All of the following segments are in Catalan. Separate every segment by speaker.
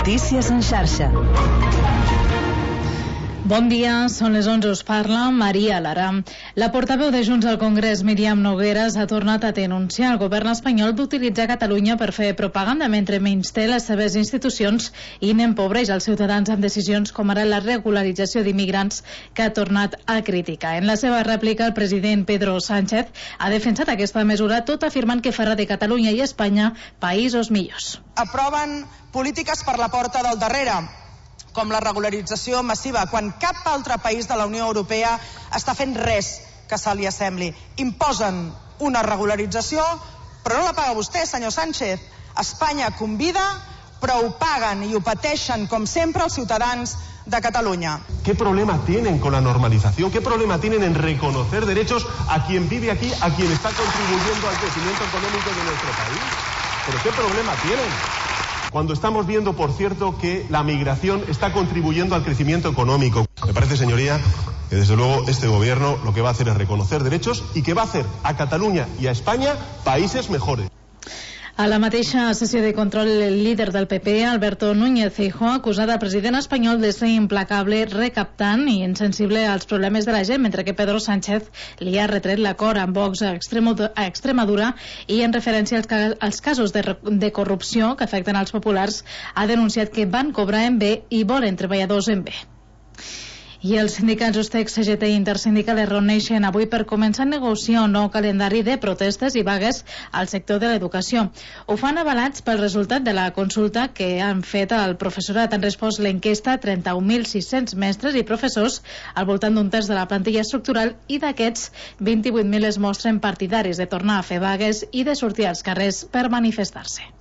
Speaker 1: Notícies en xarxa.
Speaker 2: Bon dia, són les 11, us parla Maria Lara. La portaveu de Junts al Congrés, Míriam Nogueras, ha tornat a denunciar el govern espanyol d'utilitzar Catalunya per fer propaganda mentre menysté les seves institucions i n'empobreix els ciutadans amb decisions com ara la regularització d'immigrants, que ha tornat a criticar. En la seva rèplica, el president Pedro Sánchez ha defensat aquesta mesura, tot afirmant que farà de Catalunya i Espanya països millors.
Speaker 3: Aproven polítiques per la porta del darrere, com la regularització massiva, quan cap altre país de la Unió Europea està fent res que se li assembli. Imposen una regularització, però no la paga vostè, senyor Sánchez. Espanya convida, però ho paguen i ho pateixen, com sempre, els ciutadans de Catalunya.
Speaker 4: ¿Qué problema tienen con la normalización? ¿Qué problema tienen en reconocer derechos a quien vive aquí, a quien está contribuyendo al crecimiento económico de nuestro país? ¿Pero qué problema tienen? Cuando estamos viendo, por cierto, que la migración está contribuyendo al crecimiento económico. Me parece, señoría, que desde luego este gobierno lo que va a hacer es reconocer derechos y que va a hacer a Cataluña y a España países mejores.
Speaker 2: A la mateixa sessió de control, el líder del PP, Alberto Núñez Feijóo, ha acusat al president espanyol de ser implacable, recaptant i insensible als problemes de la gent, mentre que Pedro Sánchez li ha retret l'acord amb Vox a Extremadura i, en referència als casos de corrupció que afecten als populars, ha denunciat que van cobrar en bé i volen treballadors en bé. I els sindicats Ustex, CGT i Intersindical es reuneixen avui per començar a negociar un nou calendari de protestes i vagues al sector de l'educació. Ho fan avalats pel resultat de la consulta que han fet al professorat. Han respost l'enquesta 31.600 mestres i professors al voltant d'un terç de la plantilla estructural, i d'aquests 28.000 es mostren partidaris de tornar a fer vagues i de sortir als carrers per manifestar-se.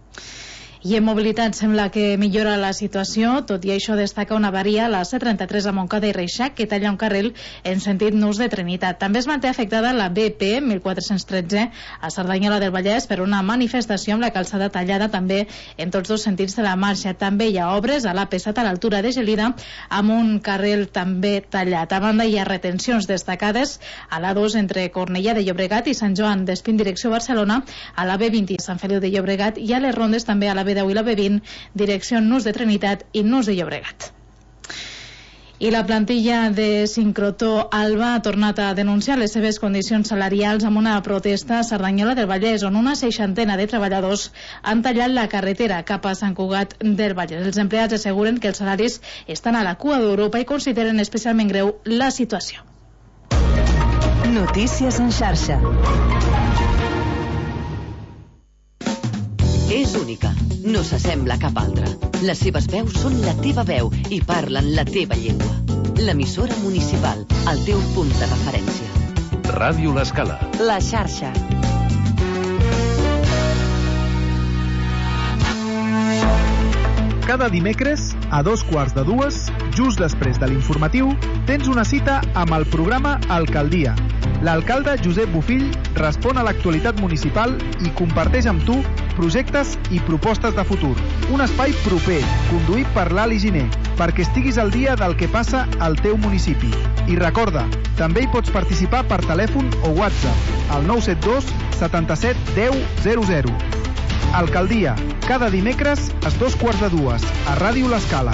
Speaker 2: I en mobilitat sembla que millora la situació, tot i això destaca una avaria a la C33 a Montcada i Reixac, que talla un carril en sentit Nus de Trinitat. També es manté afectada la BP 1413 a Cerdanyola del Vallès per una manifestació amb la calçada tallada també en tots dos sentits de la marxa. També hi ha obres a l'AP7 a l'altura de Gelida, amb un carril també tallat. A banda, hi ha retencions destacades a l'A2 entre Cornellà de Llobregat i Sant Joan d'Espí en direcció Barcelona, a la B20 a Sant Feliu de Llobregat, i a les rondes també a la B10 i la B20, direcció Nus de Trinitat i Nus de Llobregat. I la plantilla de Sincrotró Alba ha tornat a denunciar les seves condicions salarials amb una protesta a Cerdanyola del Vallès, on una 60 de treballadors han tallat la carretera cap a Sant Cugat del Vallès. Els empleats asseguren que els salaris estan a la cua d'Europa i consideren especialment greu la situació.
Speaker 1: Notícies en xarxa.
Speaker 5: És única, no s'assembla a cap altra. Les seves veus són la teva veu i parlen la teva llengua. L'emissora municipal, el teu punt de referència.
Speaker 6: Ràdio L'Escala.
Speaker 1: La xarxa.
Speaker 7: Cada dimecres, a 2:15, just després de l'informatiu, tens una cita amb el programa Alcaldia. L'alcalde Josep Bofill respon a l'actualitat municipal i comparteix amb tu projectes i propostes de futur. Un espai proper, conduït per l'Ali Giner, perquè estiguis al dia del que passa al teu municipi. I recorda, també hi pots participar per telèfon o WhatsApp al 972 77 10 00. Alcaldia, cada dimecres a 2:15 a Ràdio L'Escala.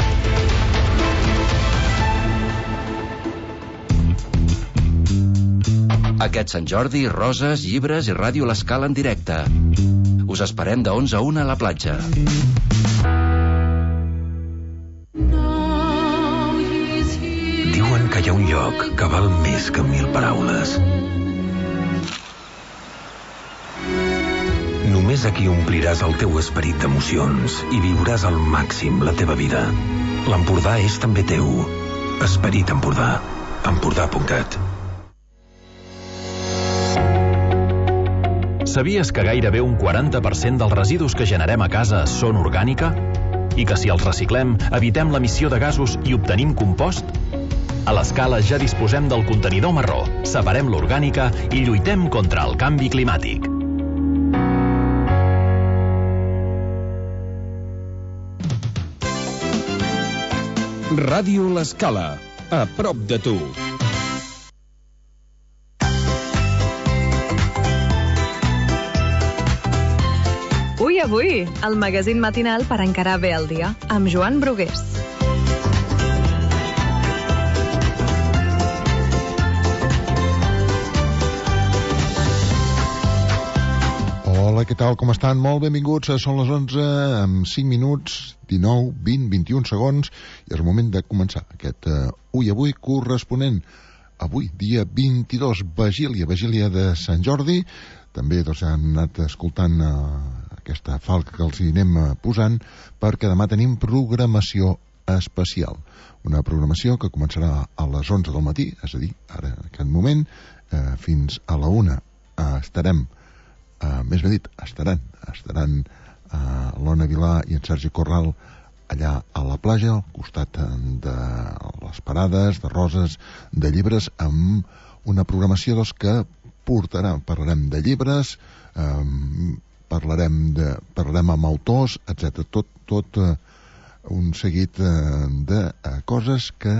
Speaker 6: Aquest Sant Jordi, roses, llibres i Ràdio L'Escala en directe. Us esperem de 11 a 1 a la platja.
Speaker 8: Diuen que hi ha un lloc que val més que 1000 paraules. Només aquí ompliràs el teu esperit d'emocions i viuràs al màxim la teva vida. L'Empordà és també teu. Esperit Empordà. Empordà.cat.
Speaker 9: Sabies que gairebé un 40% dels residus que generem a casa són orgànica? I que si els reciclem, evitem l'emissió de gasos i obtenim compost? A l'Escala ja disposem del contenidor marró, separem l'orgànica i lluitem contra el canvi climàtic.
Speaker 10: Ràdio L'Escala, a prop de tu.
Speaker 11: Ui, Avui, el magazín matinal per encarar bé el dia, amb Joan Brugués.
Speaker 12: Hola, què tal? Com estan? Molt benvinguts. Són les 11 amb 5 minuts, 19, 20, 21 segons, i és el moment de començar aquest Avui corresponent. Avui, dia 22, Vigília de Sant Jordi. També han anat escoltant aquesta falca que els hi anem posant, perquè demà tenim programació especial. Una programació que començarà a les 11 del matí, és a dir, ara en aquest moment, fins a la 1 estarem, més ben dit, estaran l'Ona Vilà i en Sergi Corral allà a la platja, al costat de les parades, de roses, de llibres, amb una programació que parlarem de llibres, parlarem amb autors, etc. Tot un seguit de coses que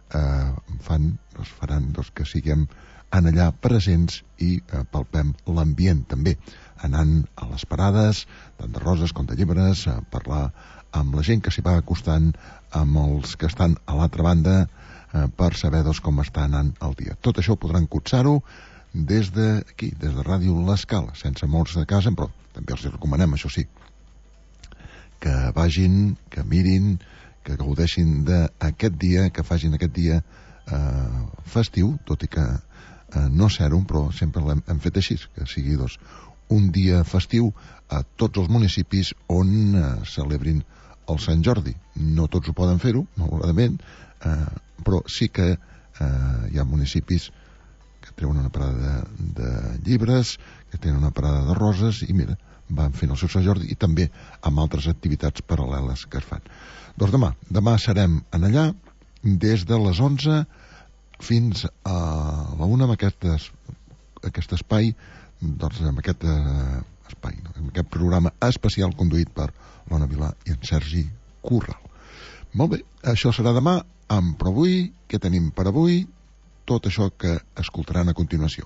Speaker 12: faran que siguem allà presents i palpem l'ambient també, anant a les parades, tant de roses com de llibres, a parlar amb la gent que s'hi va acostant, amb els que estan a l'altra banda, per saber com està anant el dia. Tot això podran cotsar-ho des d'aquí, des de Ràdio L'Escala, sense moure's de casa, però també els recomanem, això sí, que vagin, que mirin, que gaudeixin d'aquest dia, que facin aquest dia festiu, tot i que no ser-ho, però sempre l'hem fet així, que sigui un dia festiu a tots els municipis on celebrin el Sant Jordi. No tots ho poden fer-ho, malauradament, però sí que hi ha municipis que treuen una parada de llibres, que tenen una parada de roses, i mira, van fent el seu Sant Jordi, i també amb altres activitats paral·leles que es fan. Doncs demà serem allà des de les 11 fins a la 1 amb aquest espai, amb aquest programa especial conduït per l'Ona Vilà i en Sergi Corral. Molt bé, això serà demà, però avui, què tenim per avui? Tot això que escoltaran a continuació.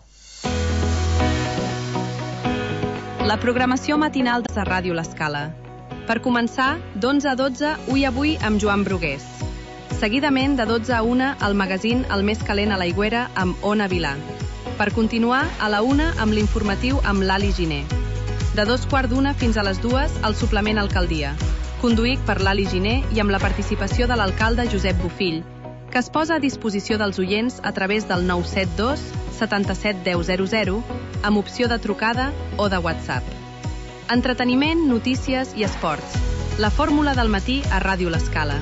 Speaker 11: La programació matinal de Ràdio L'Escala. Per començar, d'11 a 12, Avui amb Joan Brugués. Seguidament, de 12 a 1, el magazín El més calent a l'Aigüera amb Ona Vilà. Per continuar, a la 1 amb l'informatiu amb l'Ali Giner. De 2:15 fins a les 2, el suplement Alcaldia, conduït per l'Ali Giner i amb la participació de l'alcalde Josep Bofill, que es posa a disposició dels oients a través del 972 77 10 00, amb opció de trucada o de WhatsApp. Entreteniment, notícies i esports. La fórmula del matí a Ràdio L'Escala.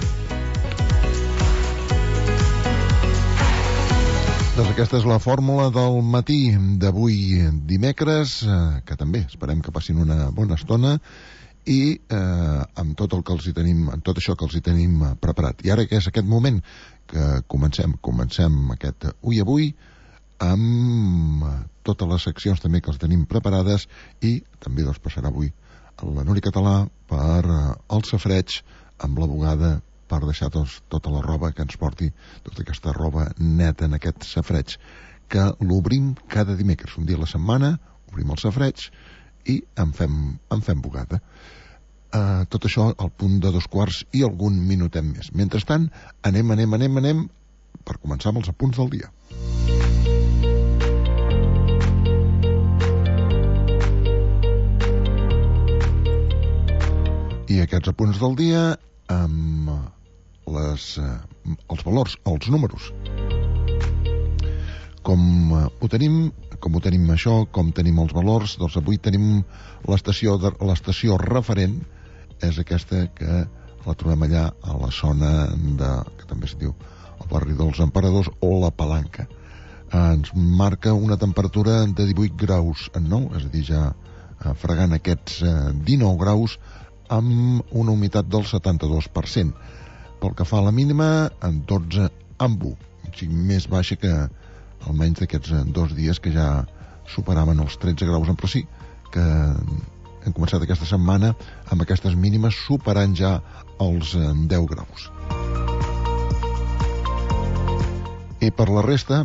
Speaker 12: Doncs aquesta és la fórmula del matí d'avui dimecres, que també esperem que passin una bona estona, i amb tot el que els hi tenim, amb tot això que els hi tenim preparat. I ara que és aquest moment que comencem aquest Avui amb totes les seccions també que els tenim preparades, i també passarà avui la Núria Català per el safreig amb la bugada, per deixar tota la roba que ens porti, tota aquesta roba neta en aquest safreig, que l'obrim cada dimecres, un dia a la setmana, obrim el safreig i en fem bugada. Tot això al punt de 2:15 i algun minutet més. Mentrestant, anem per començar amb els apunts del dia. I aquests apunts del dia amb els valors, els números. Com ho tenim això, com tenim els valors, doncs avui tenim l'estació referent, és aquesta que la trobem allà a la zona que també es diu el barri dels Emperadors o la Palanca. Ens marca una temperatura de 18 graus en 9, és a dir, ja fregant aquests 19 graus amb una humitat del 72%. Pel que fa a la mínima, en 12 amb 1, un xic més baixa que almenys d'aquests 2 dies que ja superaven els 13 graus, però sí que hem començat aquesta setmana amb aquestes mínimes superant ja els 10 graus. I per la resta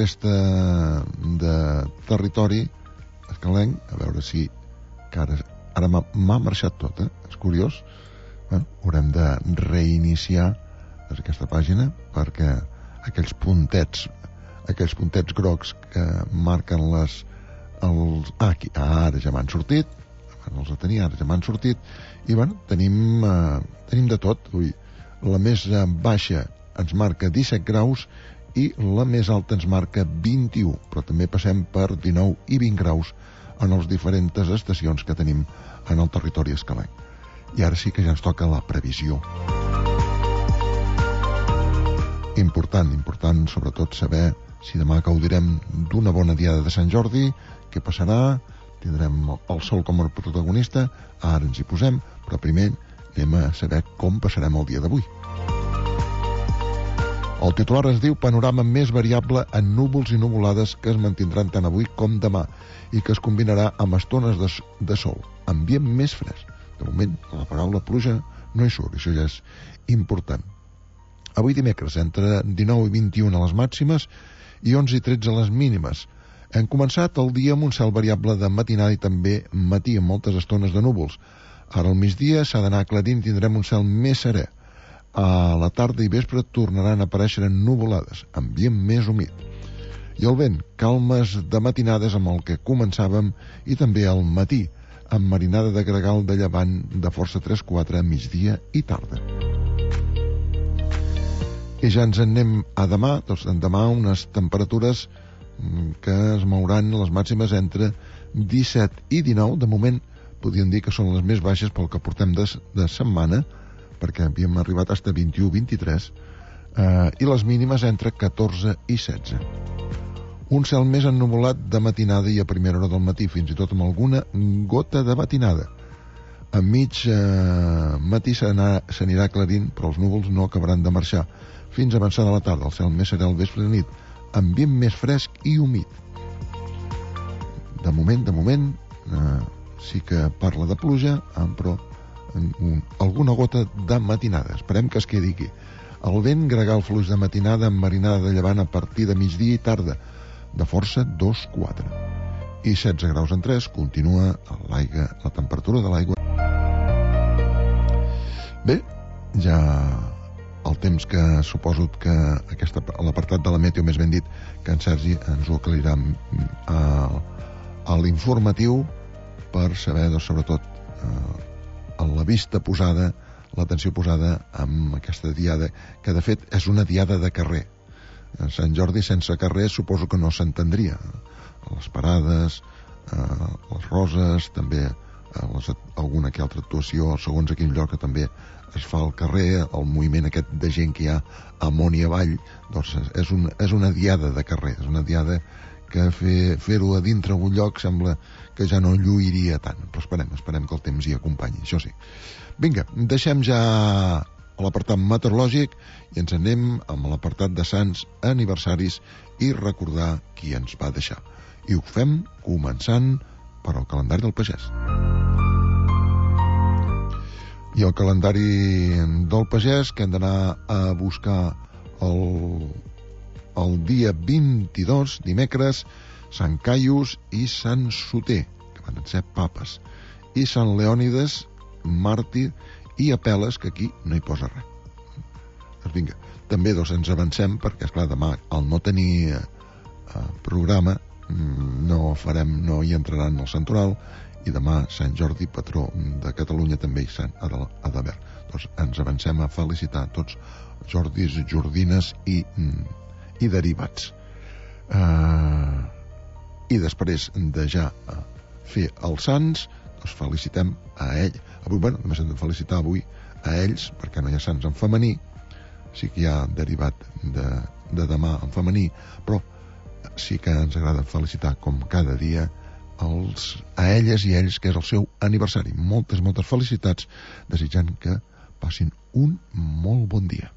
Speaker 12: de territori escalenc, a veure si que ara m'ha marxat tot, és curiós. Haurem de reiniciar aquesta pàgina perquè aquells puntets grocs que marquen aquí, ara ja m'han sortit, abans els tenia, ara ja m'han sortit, i tenim de tot. La més baixa ens marca 17 graus i la més alta ens marca 21, però també passem per 19 i 20 graus en les diferents estacions que tenim en el territori escalenc. I ara sí que ja ens toca la previsió. Important, sobretot, saber si demà gaudirem d'una bona diada de Sant Jordi, què passarà, tindrem el sol com a protagonista, ara ens hi posem, però primer anem a saber com passarem el dia d'avui. El titular es diu panorama més variable en núvols i nuvolades que es mantindran tant avui com demà i que es combinarà amb estones de sol, ambient més fresc. De moment, la paraula pluja no hi surt, això ja és important. Avui dimecres, entre 19 i 21 a les màximes i 11 i 13 a les mínimes. Hem començat el dia amb un cel variable de matinada i també matí amb moltes estones de núvols. Ara al migdia s'ha d'anar aclarint i tindrem un cel més serè. A la tarda i vespre tornaran a aparèixer nuvolades, ambient més humit. I el vent, calmes de matinades amb el que començàvem i també al matí, amb marinada de gregal de llevant de força 3-4 a migdia i tarda. I ja ens en anem a demà, doncs demà unes temperatures que es mouran les màximes entre 17 i 19, de moment podríem dir que són les més baixes pel que portem de setmana, perquè havíem arribat fins a 21-23, i les mínimes entre 14 i 16. Un cel més ennuvolat de matinada i a primera hora del matí, fins i tot amb alguna gota de matinada. A mig matí s'anirà aclarint, però els núvols no acabaran de marxar. Fins a avançar de la tarda, el cel més serè al vespre i nit, ambient més fresc i humit. De moment, sí que parla de pluja, però alguna gota de matinada. Esperem que es quedi aquí. El vent gregal fluix de matinada amb marinada de llevant a partir de migdia i tarda, de força 2-4. I 16 graus en 3, continua la temperatura de l'aigua. Bé, ja el temps que suposo que l'apartat de la meteo, més ben dit, que en Sergi ens ho aclarirà a l'informatiu per saber, sobretot, la vista posada, l'atenció posada amb aquesta diada, que de fet és una diada de carrer. Sant Jordi sense carrer suposo que no s'entendria. Les parades, les roses, també alguna que altra actuació, segons a quin lloc que també es fa al carrer, el moviment aquest de gent que hi ha amunt i avall, doncs és una diada de carrer, és una diada que fer-ho a dintre un lloc sembla que ja no lluiria tant, però esperem que el temps hi acompanyi, això sí. Vinga, deixem ja l'apartat meteorològic i ens anem amb l'apartat de sants aniversaris i recordar qui ens va deixar. I ho fem començant per al calendari del pagès. I el calendari del pagès, que hem d'anar a buscar el dia 22, dimecres, Sant Caius i Sant Soter, que van ser papes, i Sant Leònides, màrtir, i Apel·les, que aquí no hi posa res. Doncs vinga, també ens avancem, perquè, esclar, demà, al no tenir programa, no hi entraran al santoral, i demà Sant Jordi, patró de Catalunya, també hi ha d'haver. Doncs ens avancem a felicitar tots Jordis, Jordines i derivats. I després de ja fer els sants, doncs felicitem a ell. Només hem de felicitar avui a ells, perquè no hi ha sants en femení, sí que hi ha derivat de demà en femení, però sí que ens agrada felicitar com cada dia a elles i ells, que és el seu aniversari. Moltes felicitats, desitjant que passin un molt bon dia.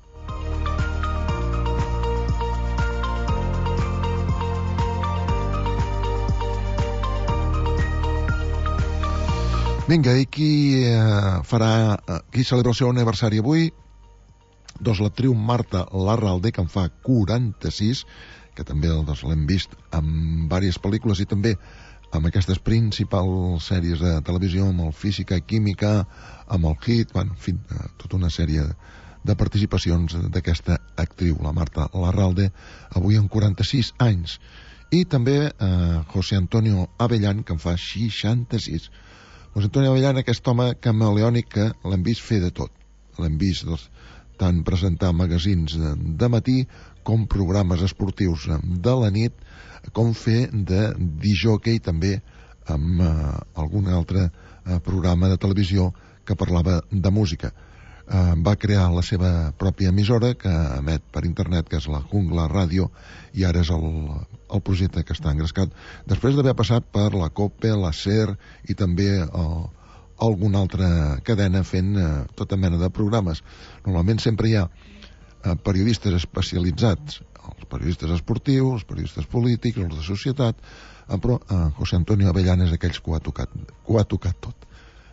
Speaker 12: Vinga, i qui celebra el seu aniversari avui? Doncs l'actriu Marta Larralde, que en fa 46, que també l'hem vist en diverses pel·lícules i també amb aquestes principals sèries de televisió, amb el Física i Química, amb el Hit, en fi, tota una sèrie de participacions d'aquesta actriu, la Marta Larralde, avui amb 46 anys. I també José Antonio Avellán, que en fa 66. José Antonio Avellán, aquest home camaleònic que l'hem vist fer de tot. L'hem vist tant presentar magazins de matí com programes esportius de la nit, com fer de discjòquei també amb algun altre programa de televisió que parlava de música. Va crear la seva pròpia emissora que emet per internet, que és la Jungla Ràdio, i ara és el projecte que està engrescat després d'haver passat per la COPE, la SER i també alguna altra cadena fent tota mena de programes. Normalment sempre hi ha periodistes especialitzats, els periodistes esportius, els periodistes polítics, els de societat, però José Antonio Avellán és d'aquells que ho ha tocat tot.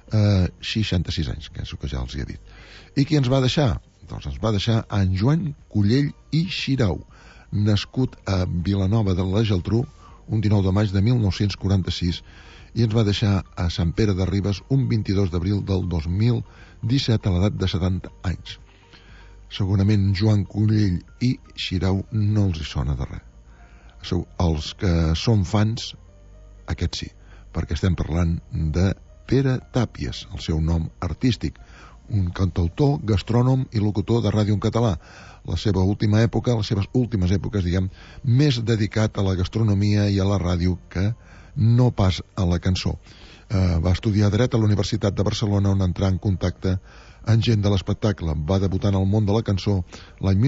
Speaker 12: 66 anys, que és el que ja els hi he dit. I qui ens va deixar? Doncs ens va deixar en Joan Cullell i Xirau, nascut a Vilanova de la Geltrú un 19 de maig de 1946, i ens va deixar a Sant Pere de Ribes un 22 d'abril del 2017 a l'edat de 70 anys. Segurament Joan Cullell i Xirau no els hi sona de res. Els que són fans, aquests sí, perquè estem parlant de Pere Tàpies, el seu nom artístic, un cantautor, gastrònom i locutor de ràdio en català. La seva última època, les seves últimes èpoques, diguem, més dedicat a la gastronomia i a la ràdio que no pas a la cançó. Va estudiar dret a la Universitat de Barcelona, on entrà en contacte amb gent de l'espectacle. Va debutar en el món de la cançó l'any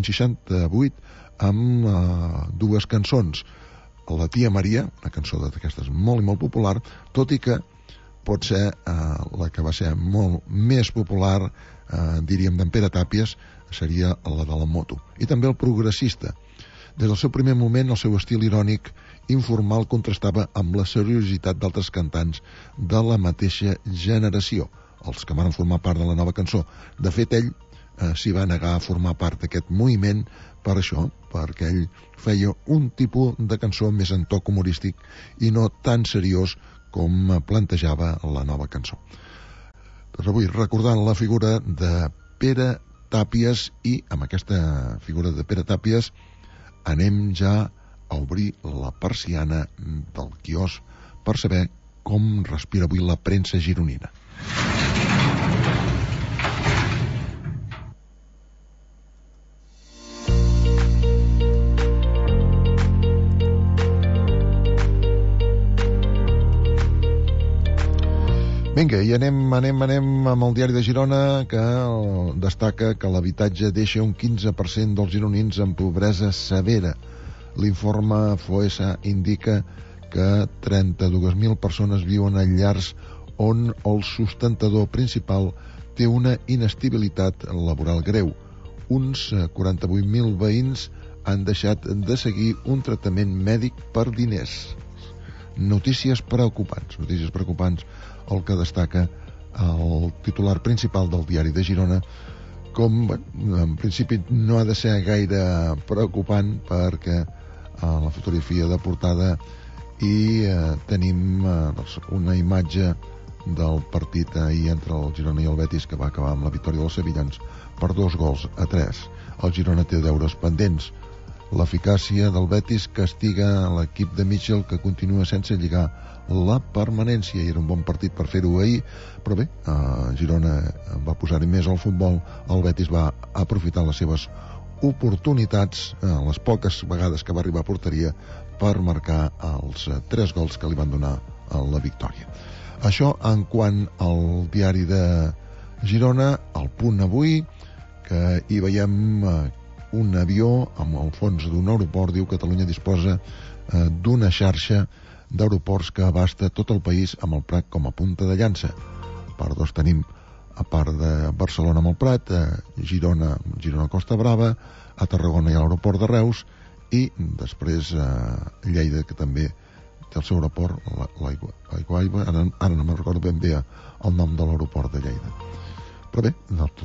Speaker 12: 1968 amb dues cançons. La Tia Maria, una cançó d'aquestes molt i molt popular, tot i que pot ser la que va ser molt més popular, diríem, d'en Pere Tàpies, seria la de la moto. I també el progressista. Des del seu primer moment, el seu estil irònic informal contrastava amb la seriositat d'altres cantants de la mateixa generació, els que van formar part de la nova cançó. De fet, ell s'hi va negar a formar part d'aquest moviment per això, perquè ell feia un tipus de cançó més en toc humorístic i no tan seriós com plantejava la nova cançó. Doncs avui, recordant la figura de Pere Tàpies, i amb aquesta figura de Pere Tàpies anem ja a obrir la persiana del quiosc per saber com respira avui la premsa gironina. Vinga, i anem amb el diari de Girona, que destaca que l'habitatge deixa un 15% dels gironins en pobresa severa. L'informe FOESA indica que 32.000 persones viuen en llars on el sustentador principal té una inestabilitat laboral greu. Uns 48.000 veïns han deixat de seguir un tractament mèdic per diners. Notícies preocupants el que destaca el titular principal del diari de Girona, com en principi no ha de ser gaire preocupant, perquè a la fotografia de portada i tenim una imatge del partit ahir entre el Girona i el Betis, que va acabar amb la victòria dels sevillans per 2-3. El Girona té deures pendents. L'eficàcia del Betis castiga l'equip de Mitchell, que continua sense lligar la permanència, i era un bon partit per fer-ho ahir, però bé, Girona va posar-hi més al futbol, el Betis va aprofitar les seves oportunitats, les poques vegades que va arribar a porteria, per marcar els 3 gols que li van donar la victòria. Això en quant al diari de Girona. El Punt avui, que hi veiem un avió amb el fons d'un aeroport, diu Catalunya disposa d'una xarxa d'aeroports que abasta tot el país, amb el Prat com a punta de llança. Per dos tenim, a part de Barcelona amb el Prat, Girona Costa Brava, a Tarragona hi ha l'aeroport de Reus, i després Lleida, que també té el seu aeroport, l'Aiguaigua, ara no me'n recordo ben bé el nom de l'aeroport de Lleida. Però bé,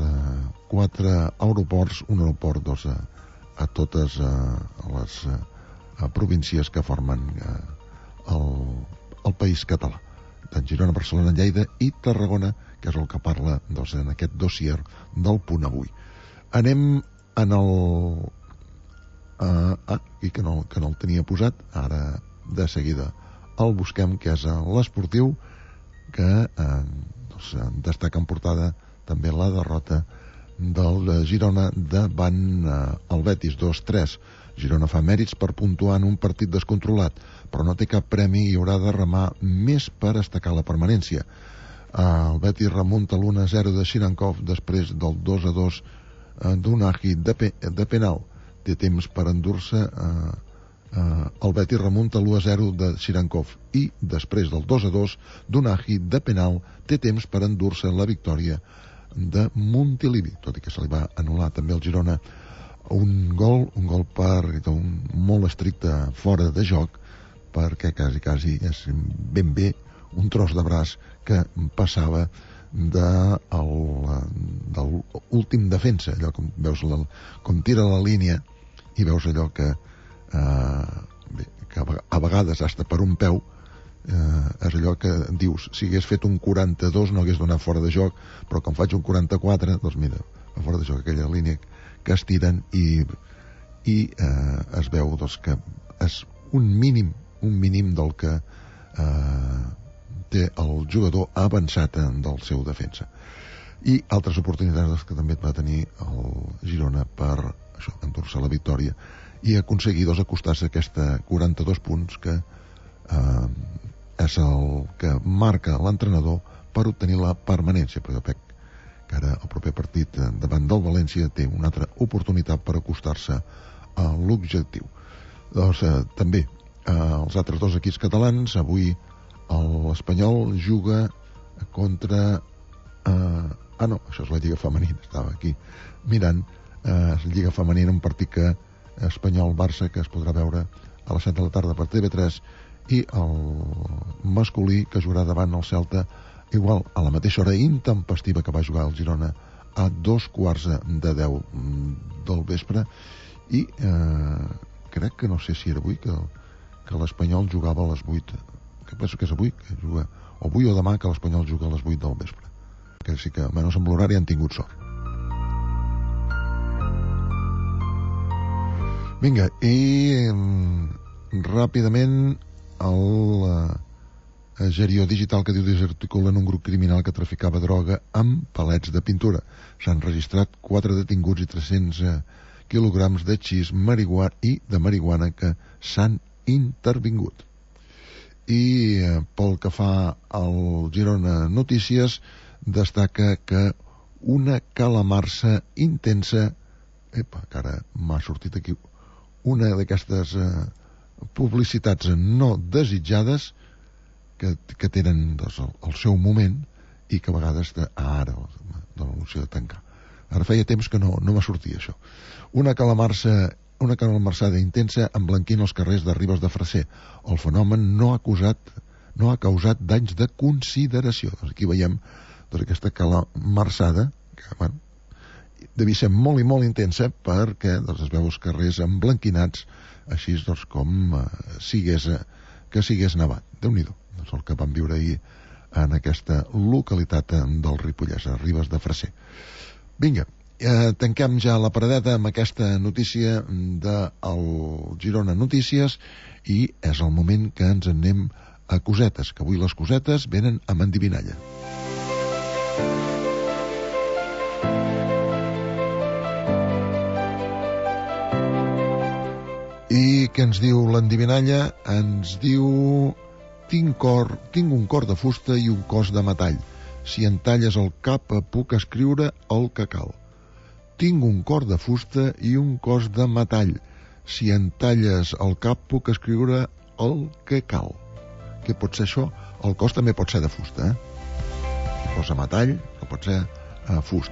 Speaker 12: 4 aeroports, un aeroport a totes les províncies que formen el país català. Tant Girona, Barcelona, Lleida i Tarragona, que és el que parla en aquest dossier del Punt Avui. Anem en el... i que no el tenia posat, ara de seguida el busquem, que és l'Esportiu, que destaca en portada també la derrota del Girona davant el Betis 2-3. Girona fa mèrits per puntuar en un partit descontrolat, però no té cap premi i haurà de remar més per estacar la permanència. El Betis remunta l'1-0 de Shirankov després del 2-2 d'Unagi de penal. Té temps per endur-se el Betis remunta l'1-0 de Shirankov i després del 2-2 d'Unagi de penal té temps per endur-se la victòria de Montilivi, tot i que se li va anul·lar també al Girona un gol per molt estricte fora de joc, perquè quasi és ben bé un tros de braç que passava de l'últim defensa, allò com veus com tira la línia i veus allò que a vegades hasta per un peu és allò que dius, si hagués fet un 42 no hagués donat fora de joc, però com faig un 44, doncs mira, a fora de joc aquella línia que es tiren i es veu que és un mínim del que té el jugador avançat del seu defensa. I altres oportunitats que també va tenir el Girona per endur-se la victòria i aconseguir acostar-se a aquesta 42 punts que és el que marca l'entrenador per obtenir la permanència, però jo crec que ara el proper partit davant del València té una altra oportunitat per acostar-se a l'objectiu. Doncs també els altres dos equips catalans, avui l'Espanyol juga contra no, això és la Lliga Femenina, estava aquí mirant la Lliga Femenina, un partit que Espanyol-Barça, que es podrà veure a les 7 de la tarda per TV3, i el masculí, que jugarà davant el Celta igual a la mateixa hora intempestiva que va jugar el Girona a 2:15 del vespre. I crec que no sé si era avui que l'Espanyol jugava a les 8, que penso que és avui, que juga avui o demà, que l'Espanyol juga a les 8 del vespre, que sí que almenys amb l'horari han tingut sort. Vinga, i ràpidament el Gerió Digital, que diu desarticulen un grup criminal que traficava droga amb palets de pintura. S'han registrat 4 detinguts i 300 quilograms de xis de marihuana que s'han intervingut. I pel que fa al Girona Notícies, destaca que una calamarsa intensa, que ara m'ha sortit aquí una d'aquestes publicitats no desitjades que tenen el seu moment i que a vegades ara de l'anunci de tancar. Ara feia temps que no m'ha sortit això. Una calamarsada intensa emblanquina els carrers de Ribes de Freser. El fenomen no ha causat danys de consideració. Aquí veiem aquesta calamarsada que devia ser molt i molt intensa perquè es veu els carrers emblanquinats així com que sigués nevat. Déu-n'hi-do, el que vam viure ahir en aquesta localitat del Ripollès, a Ribes de Freser. Vinga, tanquem ja la paradeta amb aquesta notícia del Girona Notícies i és el moment que ens anem a cosetes, que avui les cosetes venen amb endivinalla. I què ens diu l'endivinalla? Ens diu: tinc un cor de fusta i un cos de metall. Si en talles el cap puc escriure el que cal. Tinc un cor de fusta i un cos de metall. Si en talles el cap puc escriure el que cal. Què pot ser això? El cos també pot ser de fusta, cos de metall, que pot ser fusta.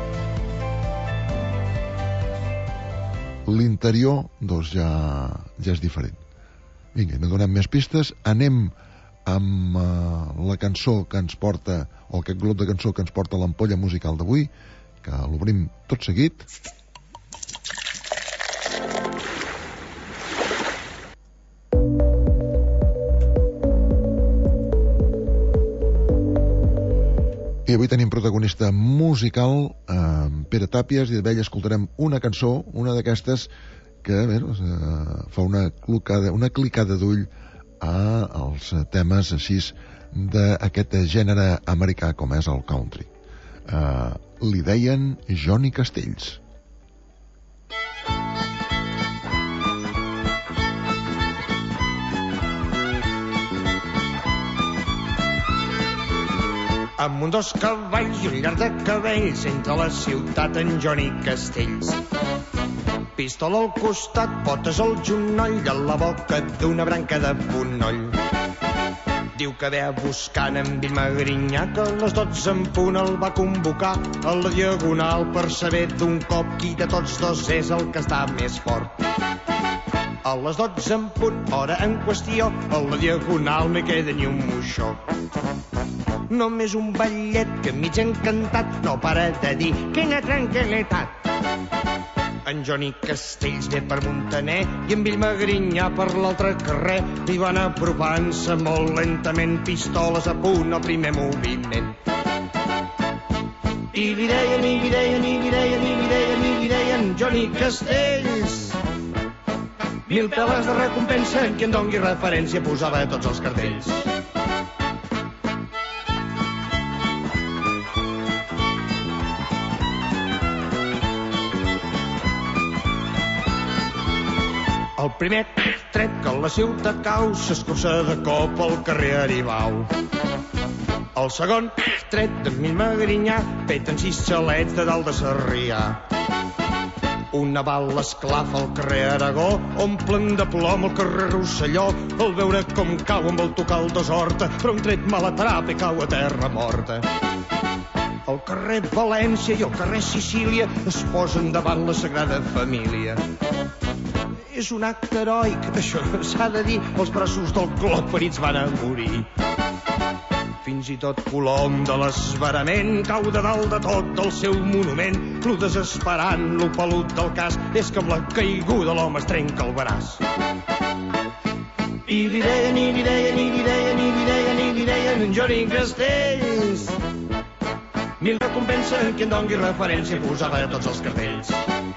Speaker 12: L'interior, doncs ja és diferent. Vinga, no donem més pistes. Anem amb la cançó que ens porta, o aquest glop de cançó que ens porta l'ampolla musical d'avui, que l'obrim tot seguit. I avui tenim protagonista musical, Pere Tàpies, i d'ell escoltarem una cançó, una d'aquestes que fa una clicada d'ull als temes així d'aquest gènere americà com és el country. Li deien Johnny Castells.
Speaker 13: Amb un dos cavalls i un llarg de cabells entra a la ciutat en Johnny Castells. Pistola al costat, potes al genoll, a la boca d'una branca de fonoll. Diu que ve buscant en Bill Magrinyà, que a les 12 en punt el va convocar a la Diagonal per saber d'un cop qui de tots dos és el que està més fort. A les 12 en punt, hora en qüestió, a la Diagonal no hi queda ni un moixó. Només un ballet que mig encantat no para de dir quina tranquil·litat. En Johnny Castells ve per Montaner i en Bill Magrinyà per l'altre carrer. Li van apropant-se molt lentament, pistoles a punt al primer moviment. I li deien Johnny Castells. 1000 peles de recompensa en qui en dongui referència posava a tots els cartells. El primer tret que la ciutat cau s'escurça de cop al carrer Aribau. El segon tret d'en Bill Magrinyà peten 6 xalets de dalt de Sarrià. Una bala esclafa al carrer Aragó, omplen de plom el carrer Rosselló. Al veure com cau amb el tocar el Desorta, però un tret mal atrapa i cau a terra morta. El carrer València i el carrer Sicília es posen davant la Sagrada Família. És un acte heroic, això s'ha de dir, els braços del Clot ferits van a morir. Fins i tot Colom de l'esverament cau de dalt de tot del seu monument. Lo desesperant, lo pelut del cas, és que amb la caiguda l'home es trenca el braç. I li deien en Johnny Castells. 1000 recompensa en qui en dongui referència posava a tots els cartells.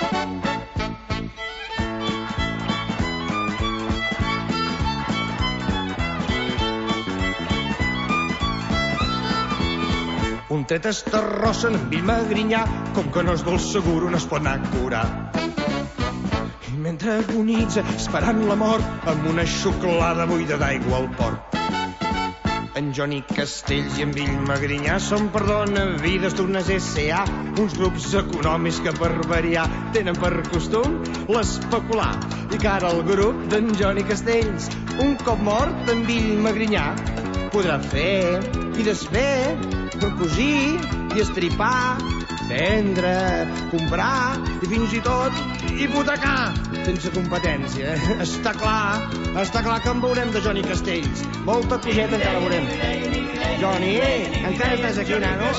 Speaker 13: Un tret es terrossen en Bill Magrinyà, com que no és del segur on es pot anar a curar. I mentre agonitza, esperant la mort, amb una xuclada buida d'aigua al port. En Johnny Castells i en Bill Magrinyà són per dona vides d'unes S.A., uns grups econòmics que per variar tenen per costum l'especular. I que ara el grup d'en Johnny Castells, un cop mort en Bill Magrinyà, podrà fer i desfer, recosir i estripar, vendre, comprar i fins i tot hipotecar sense competència. Està clar que en veurem de Johnny Castells. Molta coseta encara veurem. Johnny, encara estàs aquí, nano?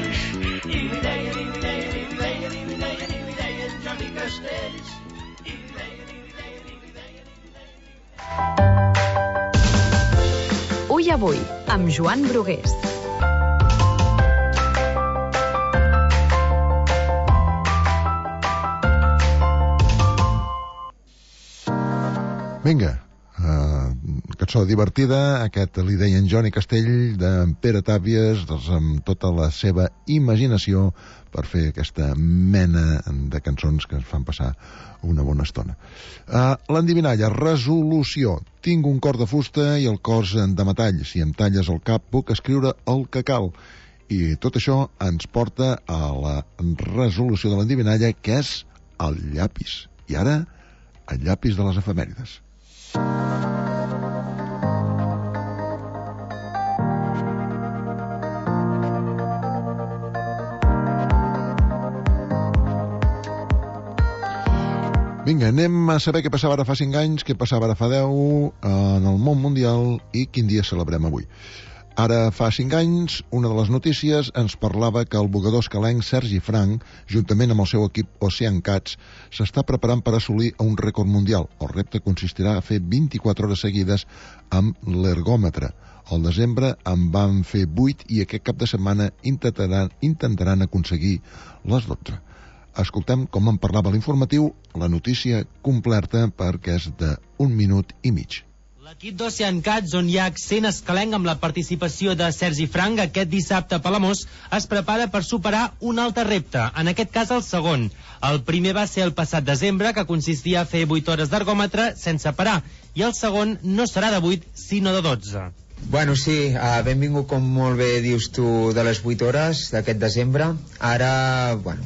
Speaker 14: Ui avui, amb Joan Brugués.
Speaker 12: Vinga, cançó divertida, aquest li deien Johnny Castell de Pere Tàpies, amb tota la seva imaginació per fer aquesta mena de cançons que ens fan passar una bona estona. L'endivinalla, resolució. Tinc un cor de fusta i el cos de metall. Si em talles el cap puc escriure el que cal. I tot això ens porta a la resolució de l'endivinalla, que és el llapis. I ara, el llapis de les efemèrides. Vinga, anem a saber què passava ara fa 5 anys, què passava ara fa 10 en el món mundial i quin dia celebrem avui. Ara fa 5 anys, una de les notícies ens parlava que el bugador escalenc Sergi Frank, juntament amb el seu equip Ocean Cats, s'està preparant per assolir un rècord mundial. El repte consistirà a fer 24 hores seguides amb l'ergòmetre, Al desembre en van fer 8 i aquest cap de setmana intentaran aconseguir les 12. Escoltem com en parlava l'informatiu, la notícia completa perquè és de 1 minut i mig.
Speaker 15: L'equip d'Ocean Cats, on hi ha accent escalenc amb la participació de Sergi Frank, aquest dissabte a Palamós, es prepara per superar un altre repte, en aquest cas el segon. El primer va ser el passat desembre, que consistia a fer 8 hores d'ergòmetre sense parar, i el segon no serà de 8, sinó de 12.
Speaker 16: Bueno, sí, benvingut, com molt bé dius tu, de les 8 hores d'aquest desembre. Ara, bueno,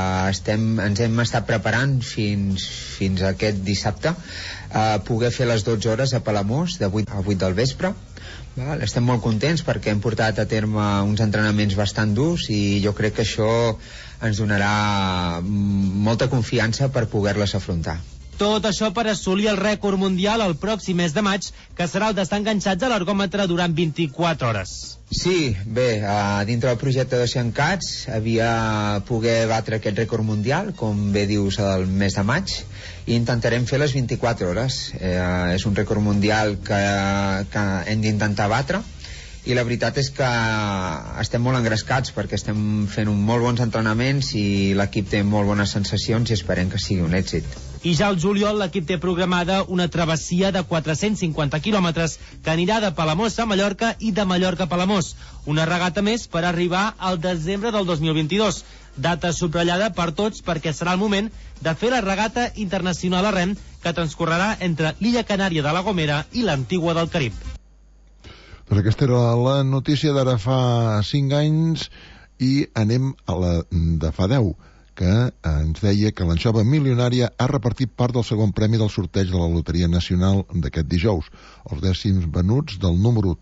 Speaker 16: ens hem estat preparant fins a aquest dissabte poder fer les 12 hores a Palamós, de 8 a 8 del vespre. Estem molt contents perquè hem portat a terme uns entrenaments bastant durs i jo crec que això ens donarà molta confiança per poder-les afrontar.
Speaker 15: Tot això per assolir el rècord mundial el pròxim mes de maig, que serà el d'estar enganxats a l'ergòmetre durant 24 hores.
Speaker 16: Sí, bé, dintre del projecte d'Ocean Cats havia poder batre aquest rècord mundial, com bé dius, el mes de maig, i intentarem fer les 24 hores. És un rècord mundial que hem d'intentar batre, i la veritat és que estem molt engrescats perquè estem fent molt bons entrenaments i l'equip té molt bones sensacions i esperem que sigui un èxit.
Speaker 15: I ja al juliol l'equip té programada una travessia de 450 quilòmetres que anirà de Palamós a Mallorca i de Mallorca a Palamós. Una regata més per arribar al desembre del 2022. Data subratllada per tots perquè serà el moment de fer la regata internacional a rem que transcorrerà entre l'illa Canària de la Gomera i l'Antigua del Carib.
Speaker 12: Doncs aquesta era la notícia d'ara fa 5 anys i anem a la de fa 10, que ens deia que l'anxova milionària ha repartit part del segon premi del sorteig de la Loteria Nacional d'aquest dijous. Els dècims venuts del número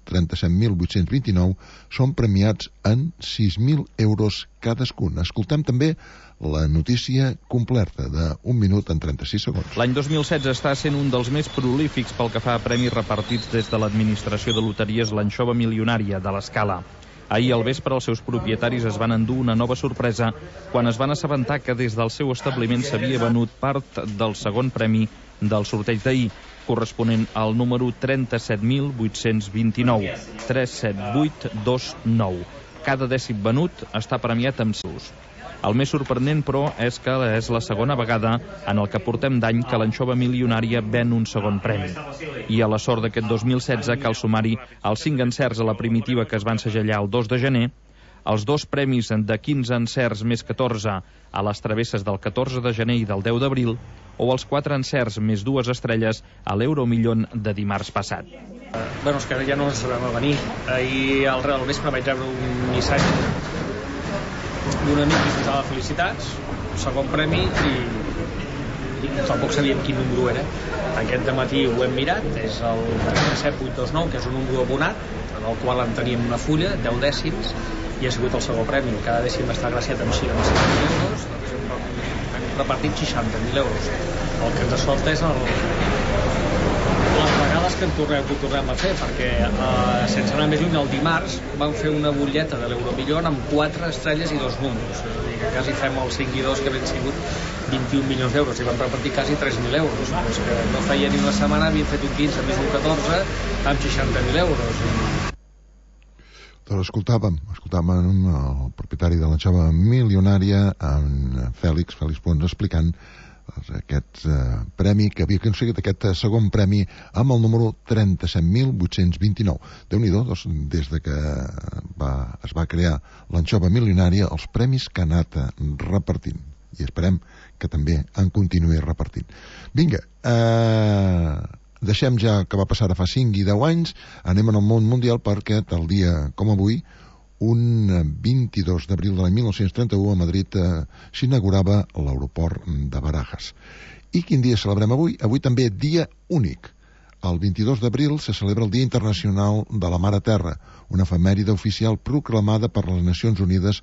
Speaker 12: 37.829 són premiats en 6.000 euros cadascun. Escoltem també la notícia completa de 1 minut en 36 segons.
Speaker 17: L'any 2016 està sent un dels més prolífics pel que fa a premis repartits des de l'Administració de Loteries l'anxova milionària de l'Escala. Ahir al vespre els seus propietaris es van endur una nova sorpresa quan es van assabentar que des del seu establiment s'havia venut part del segon premi del sorteig d'ahir, corresponent al número 37.829, 37829. Cada dècim venut està premiat amb seus. El més sorprenent, però, és que és la segona vegada en el que portem d'any que l'anxova milionària ven un segon premi. I a la sort d'aquest 2016 cal sumar-hi els 5 encerts a la primitiva que es van segellar el 2 de gener, els 2 premis de 15 encerts més 14 a les travesses del 14 de gener i del 10 d'abril, o els 4 encerts més 2 estrelles a l'Euromillón de dimarts passat.
Speaker 18: És que ja no ens sabem a venir. Ahir al vespre vaig rebre un missatge d'un amic que posava felicitats, segon premi, i tampoc sabíem quin número era. Aquest dematí ho hem mirat, és el 37829, que és un número abonat, en el qual en teníem una fulla, 10 dècims, i ha sigut el segon premi. Cada dècim està graciat amb 60.000 euros, hem repartit 60.000 euros. El que ens solta és les vegades que ho tornem a fer, perquè sense anar més lluny, el dimarts vam fer una butlleta de l'Euromillón amb 4 estrelles i 2 números, és a dir, que quasi fem el 5 i 2, que havien sigut 21 milions d'euros, i vam repartir quasi 3.000 euros, doncs que no feia ni una setmana havíem fet un 15 més un 14 amb 60.000 euros.
Speaker 12: Doncs escoltàvem el propietari de l'anxova milionària, en Fèlix Pons, explicant aquest premi que havia aconseguit, aquest segon premi amb el número 37.829. Déu-n'hi-do, des de que es va crear l'anxova milionària, els premis que ha anat repartint, i esperem que també en continuï repartint. Vinga, deixem ja que va passar fa 5 i 10 anys, anem en el món mundial perquè tal dia com avui, un 22 d'abril de l'any 1931 a Madrid s'inaugurava l'aeroport de Barajas. I quin dia celebrem avui? Avui també dia únic. El 22 d'abril se celebra el Dia Internacional de la Mare Terra, una efemèride oficial proclamada per les Nacions Unides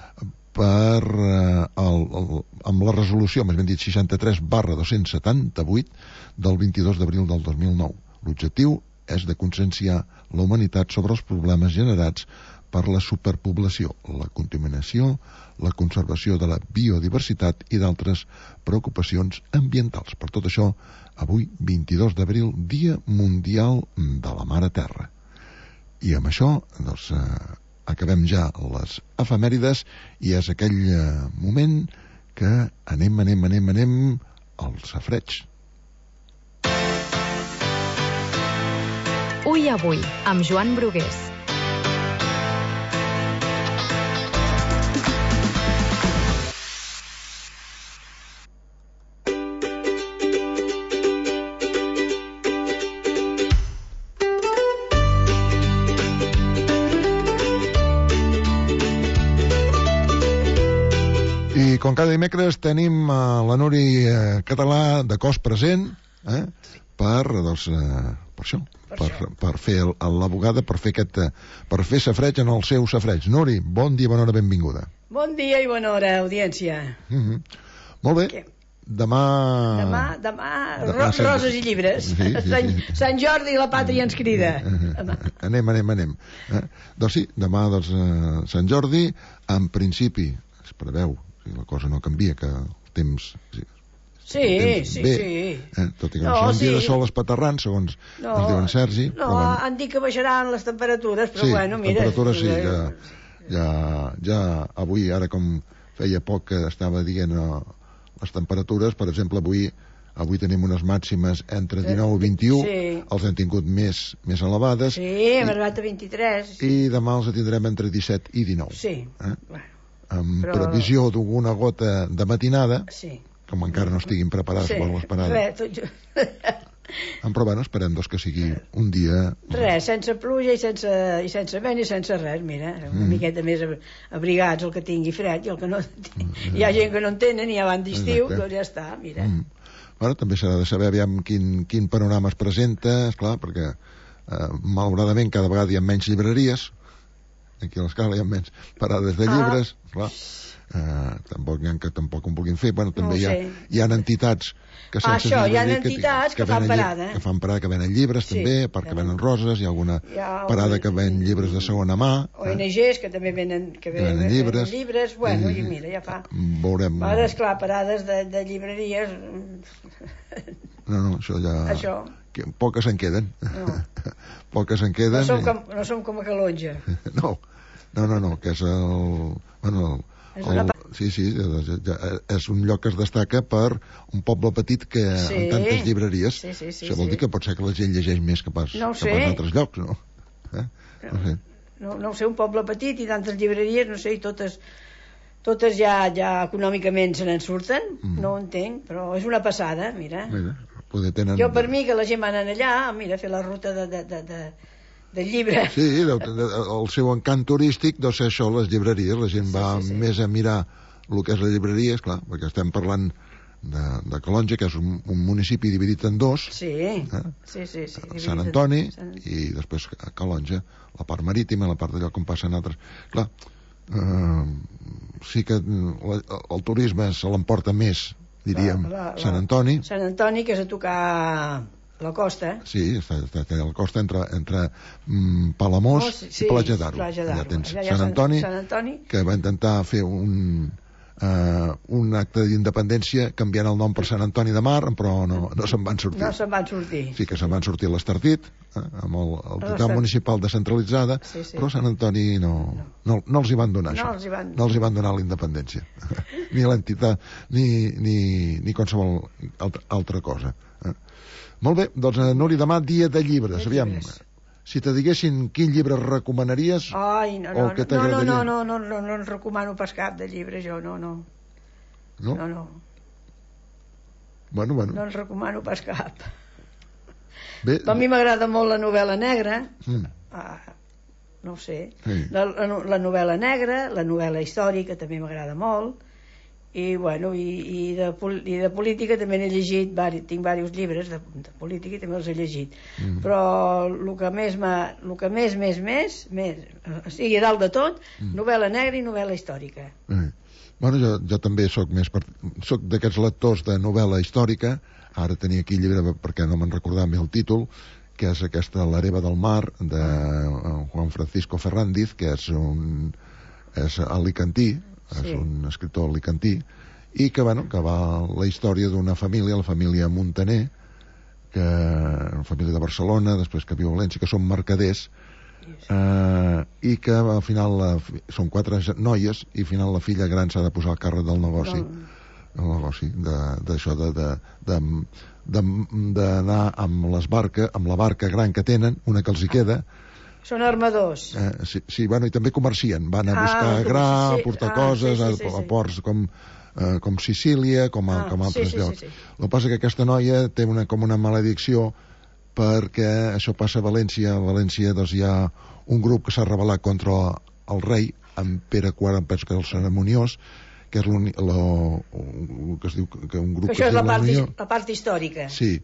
Speaker 12: amb la resolució, més ben dit 63/278 del 22 d'abril del 2009. L'objectiu és de conscienciar la humanitat sobre els problemes generats per la superpoblació, la contaminació, la conservació de la biodiversitat i d'altres preocupacions ambientals. Per tot això, avui, 22 d'abril, Dia Mundial de la Mare Terra. I amb això, doncs, acabem ja les efemèrides i és aquell moment que anem al safareig.
Speaker 14: Ui avui, amb Joan Brugués.
Speaker 12: I com cada dimecres tenim la Nuri Català de cos present, per això, per fer l'abogada, per fer safareig en el seu safareig. Nuri, bon dia, bona hora, benvinguda.
Speaker 19: Bon dia i bona hora, audiència.
Speaker 12: Molt bé. Demà,
Speaker 19: roses i llibres. Sant Jordi i la pàtria ens crida.
Speaker 12: Anem. Doncs sí, demà Sant Jordi, en principi, es preveu, si la cosa no canvia, que el temps...
Speaker 19: Sí.
Speaker 12: Tot i que no són dia de sol espaterrant, segons ens diuen Sergi.
Speaker 19: Han dit que baixaran les temperatures, però bueno, mira...
Speaker 12: Sí, temperatures sí, ja avui, ara com feia poc que estava dient les temperatures, per exemple, avui tenim unes màximes entre 19 i 21, els hem tingut més elevades.
Speaker 19: Sí, hem arribat a 23.
Speaker 12: I demà els tindrem entre 17 i 19.
Speaker 19: Sí,
Speaker 12: amb previsió d'alguna gota de matinada, com encara no estiguin preparats per l'esperada. Però bueno, esperem que sigui un dia...
Speaker 19: Sense pluja i sense vent i sense res, mira, una miqueta més abrigats el que tingui fred i el que no... Hi ha gent que no en tenen i ja van d'estiu, doncs ja està, mira.
Speaker 12: Bueno, també s'ha de saber aviam quin panorama es presenta, esclar, perquè malauradament cada vegada hi ha menys llibreries, aquí a l'Escala hi ha menys parades de llibres, clar. Tampoc n'hi ha que tampoc ho puguin fer. Bueno, també hi ha entitats que sense
Speaker 19: hi ha entitats que fan parada,
Speaker 12: que venen llibres també, a part que venen roses, hi ha alguna parada que ven llibres de segona mà,
Speaker 19: ONGs que també venen llibres, bueno, i mira, ja fa
Speaker 12: veurem.
Speaker 19: Ara, esclar, parades de llibreries
Speaker 12: no, això ja poques se'n queden.
Speaker 19: No som com a Calonja.
Speaker 12: No, que és és un lloc que es destaca per un poble petit que amb tantes llibreries. Això vol dir que pot ser que la gent llegeix més que pas en altres llocs, no?
Speaker 19: No ho sé, un poble petit i tantes llibreries, no sé, i totes ja econòmicament se n'en surten, no ho entenc, però és una passada, mira. Jo per mi que la gent va anant allà, mira, fer la ruta del llibre.
Speaker 12: Sí, el seu encant turístic deu ser això, les llibreries. La gent va més a mirar el que és la llibreria, esclar, perquè estem parlant de Calonja, que és un municipi dividit en dos.
Speaker 19: Sí.
Speaker 12: Sant Antoni i després Calonja, la part marítima, la part d'allò com passen altres. Clar, sí que el turisme se l'emporta més, diríem, Sant Antoni.
Speaker 19: Sant Antoni, que és a tocar la costa.
Speaker 12: Sí, està a la costa entre Palamós i Platja d'Aro. Allà tens Sant Antoni, que va intentar fer un acte d'independència canviant el nom per Sant Antoni de Mar, però no se'n van sortir. Sí que se'n van sortir l'Estartit, amb l'entitat municipal descentralitzada, però Sant Antoni no els hi van donar això. No els hi van donar la independència. Ni l'entitat, ni qualsevol altra cosa. Molt bé, doncs Nuri, demà dia de llibres. Aviam, si te diguessin quin llibre recomanaries o què t'agradaria?
Speaker 19: No en recomano pas cap de llibre, jo, no.
Speaker 12: No? Bueno.
Speaker 19: No en recomano pas cap. A mi m'agrada molt la novel·la negra, no ho sé, la novel·la negra, la novel·la històrica també m'agrada molt, i bueno, i de política també n'he llegit, tinc diversos llibres de política i també els he llegit, però el que més, o sigui, dalt de tot, novel·la negra i novel·la històrica.
Speaker 12: Bueno, jo també soc d'aquests lectors de novel·la històrica. Ara tenia aquí el llibre perquè no me'n recordava bé el títol, que és aquesta L'hereva del mar de Juan Francisco Ferrandiz, que és alicantí, és un escriptor alicantí, i que va la història d'una família, la família Muntaner, una família de Barcelona, després que viu a València, que són mercaders, i que al final són 4 noies i al final la filla gran s'ha de posar al càrrec del negoci, el negoci d'això d'anar amb la barca gran que tenen, una que els hi queda.
Speaker 19: Són armadors.
Speaker 12: Sí, bueno, i també comercien, van a buscar gra, a portar coses a ports com Sicília, com altres llocs. El que passa que aquesta noia té com una maledicció, perquè això passa a València. A València doncs, hi ha un grup que s'ha rebel·lat contra el rei, en Pere IV, em penso que és el cerimoniós, que és que es diu que un grup...
Speaker 19: Això és la part històrica.
Speaker 12: Sí,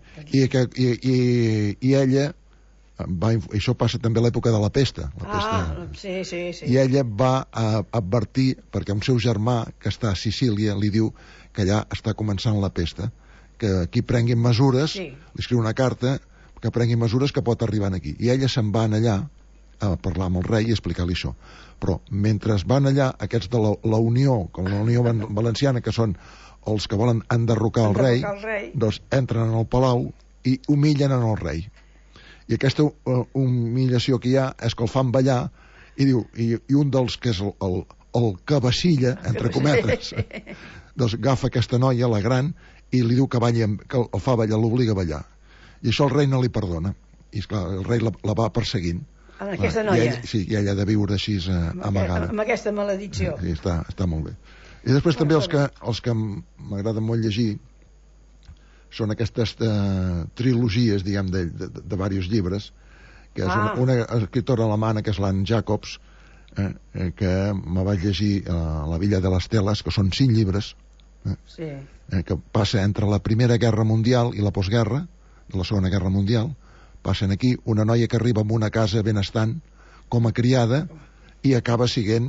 Speaker 12: i ella... això passa també a l'època de la pesta.
Speaker 19: Sí.
Speaker 12: I ella va advertir, perquè un seu germà, que està a Sicília, li diu que allà està començant la pesta, que aquí prenguin mesures, li escriu una carta, que prengui mesures que pot arribar aquí. I ella se'n van allà a parlar amb el rei i explicar-li això. Però mentre van allà, aquests de la Unió, com la Unió Valenciana, que són els que volen enderrocar el rei, doncs entren en el palau i humillen en el rei. I aquesta humillació que hi ha és que el fan ballar i diu, i un dels que és el cabecilla, entre cometes, doncs agafa aquesta noia, la gran, i li diu que el fa ballar, l'obliga a ballar. I això el rei no li perdona. I esclar, el rei la va perseguint.
Speaker 19: Amb aquesta noia?
Speaker 12: I ella ha de viure així amagada.
Speaker 19: Amb aquesta maledicció.
Speaker 12: Sí, està molt bé. I després també els que m'agrada molt llegir són aquestes trilogies, diguem, de diversos llibres, que és una escriptora alemana, que és l'Anne Jacobs, que me vaig llegir La Villa de les Teles, que són 5 llibres, que passa entre la Primera Guerra Mundial i la postguerra, de la Segona Guerra Mundial. Passen aquí una noia que arriba a una casa benestant com a criada i acaba siguent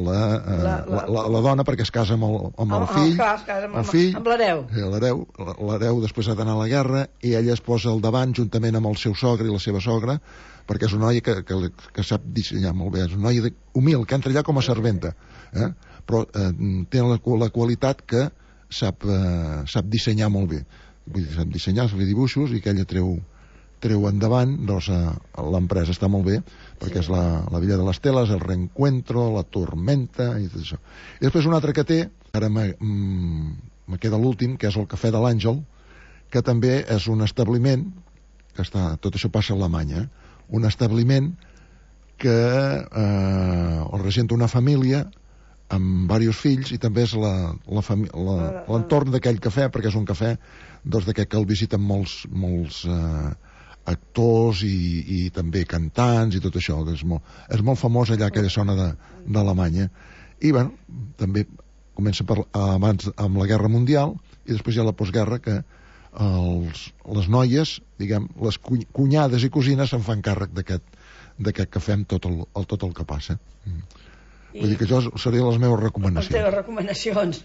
Speaker 12: la dona, perquè es casa amb el fill,
Speaker 19: amb l'hereu.
Speaker 12: L'hereu després ha d'anar a la guerra i ella es posa al davant juntament amb el seu sogre i la seva sogra, perquè és una noia que sap dissenyar molt bé, és una noia humil, que entra allà com a serventa, però té la qualitat que sap dissenyar molt bé. Vull dir, sap dissenyar, sap fer dibuixos, i que ella treu endavant, doncs l'empresa està molt bé, perquè és la Villa de les Teles, el Reencuentro, la Tormenta i tot això. I després un altre que té, ara me queda l'últim, que és el Cafè de l'Àngel, que també és un establiment que està, tot això passa a Alemanya, un establiment que el regenta una família amb diversos fills, i també és l'entorn d'aquell cafè, perquè és un cafè d'aquest que el visiten molts actors i també cantants i tot això, és molt famós allà, aquella zona d'Alemanya. I bueno, també comença abans amb la Guerra Mundial, i després hi ha la postguerra, que les noies, diguem, les cunyades i cosines se'n fan càrrec d'aquest cafè amb tot el que passa. Vull dir que això serien les meves recomanacions.
Speaker 19: Les teves recomanacions.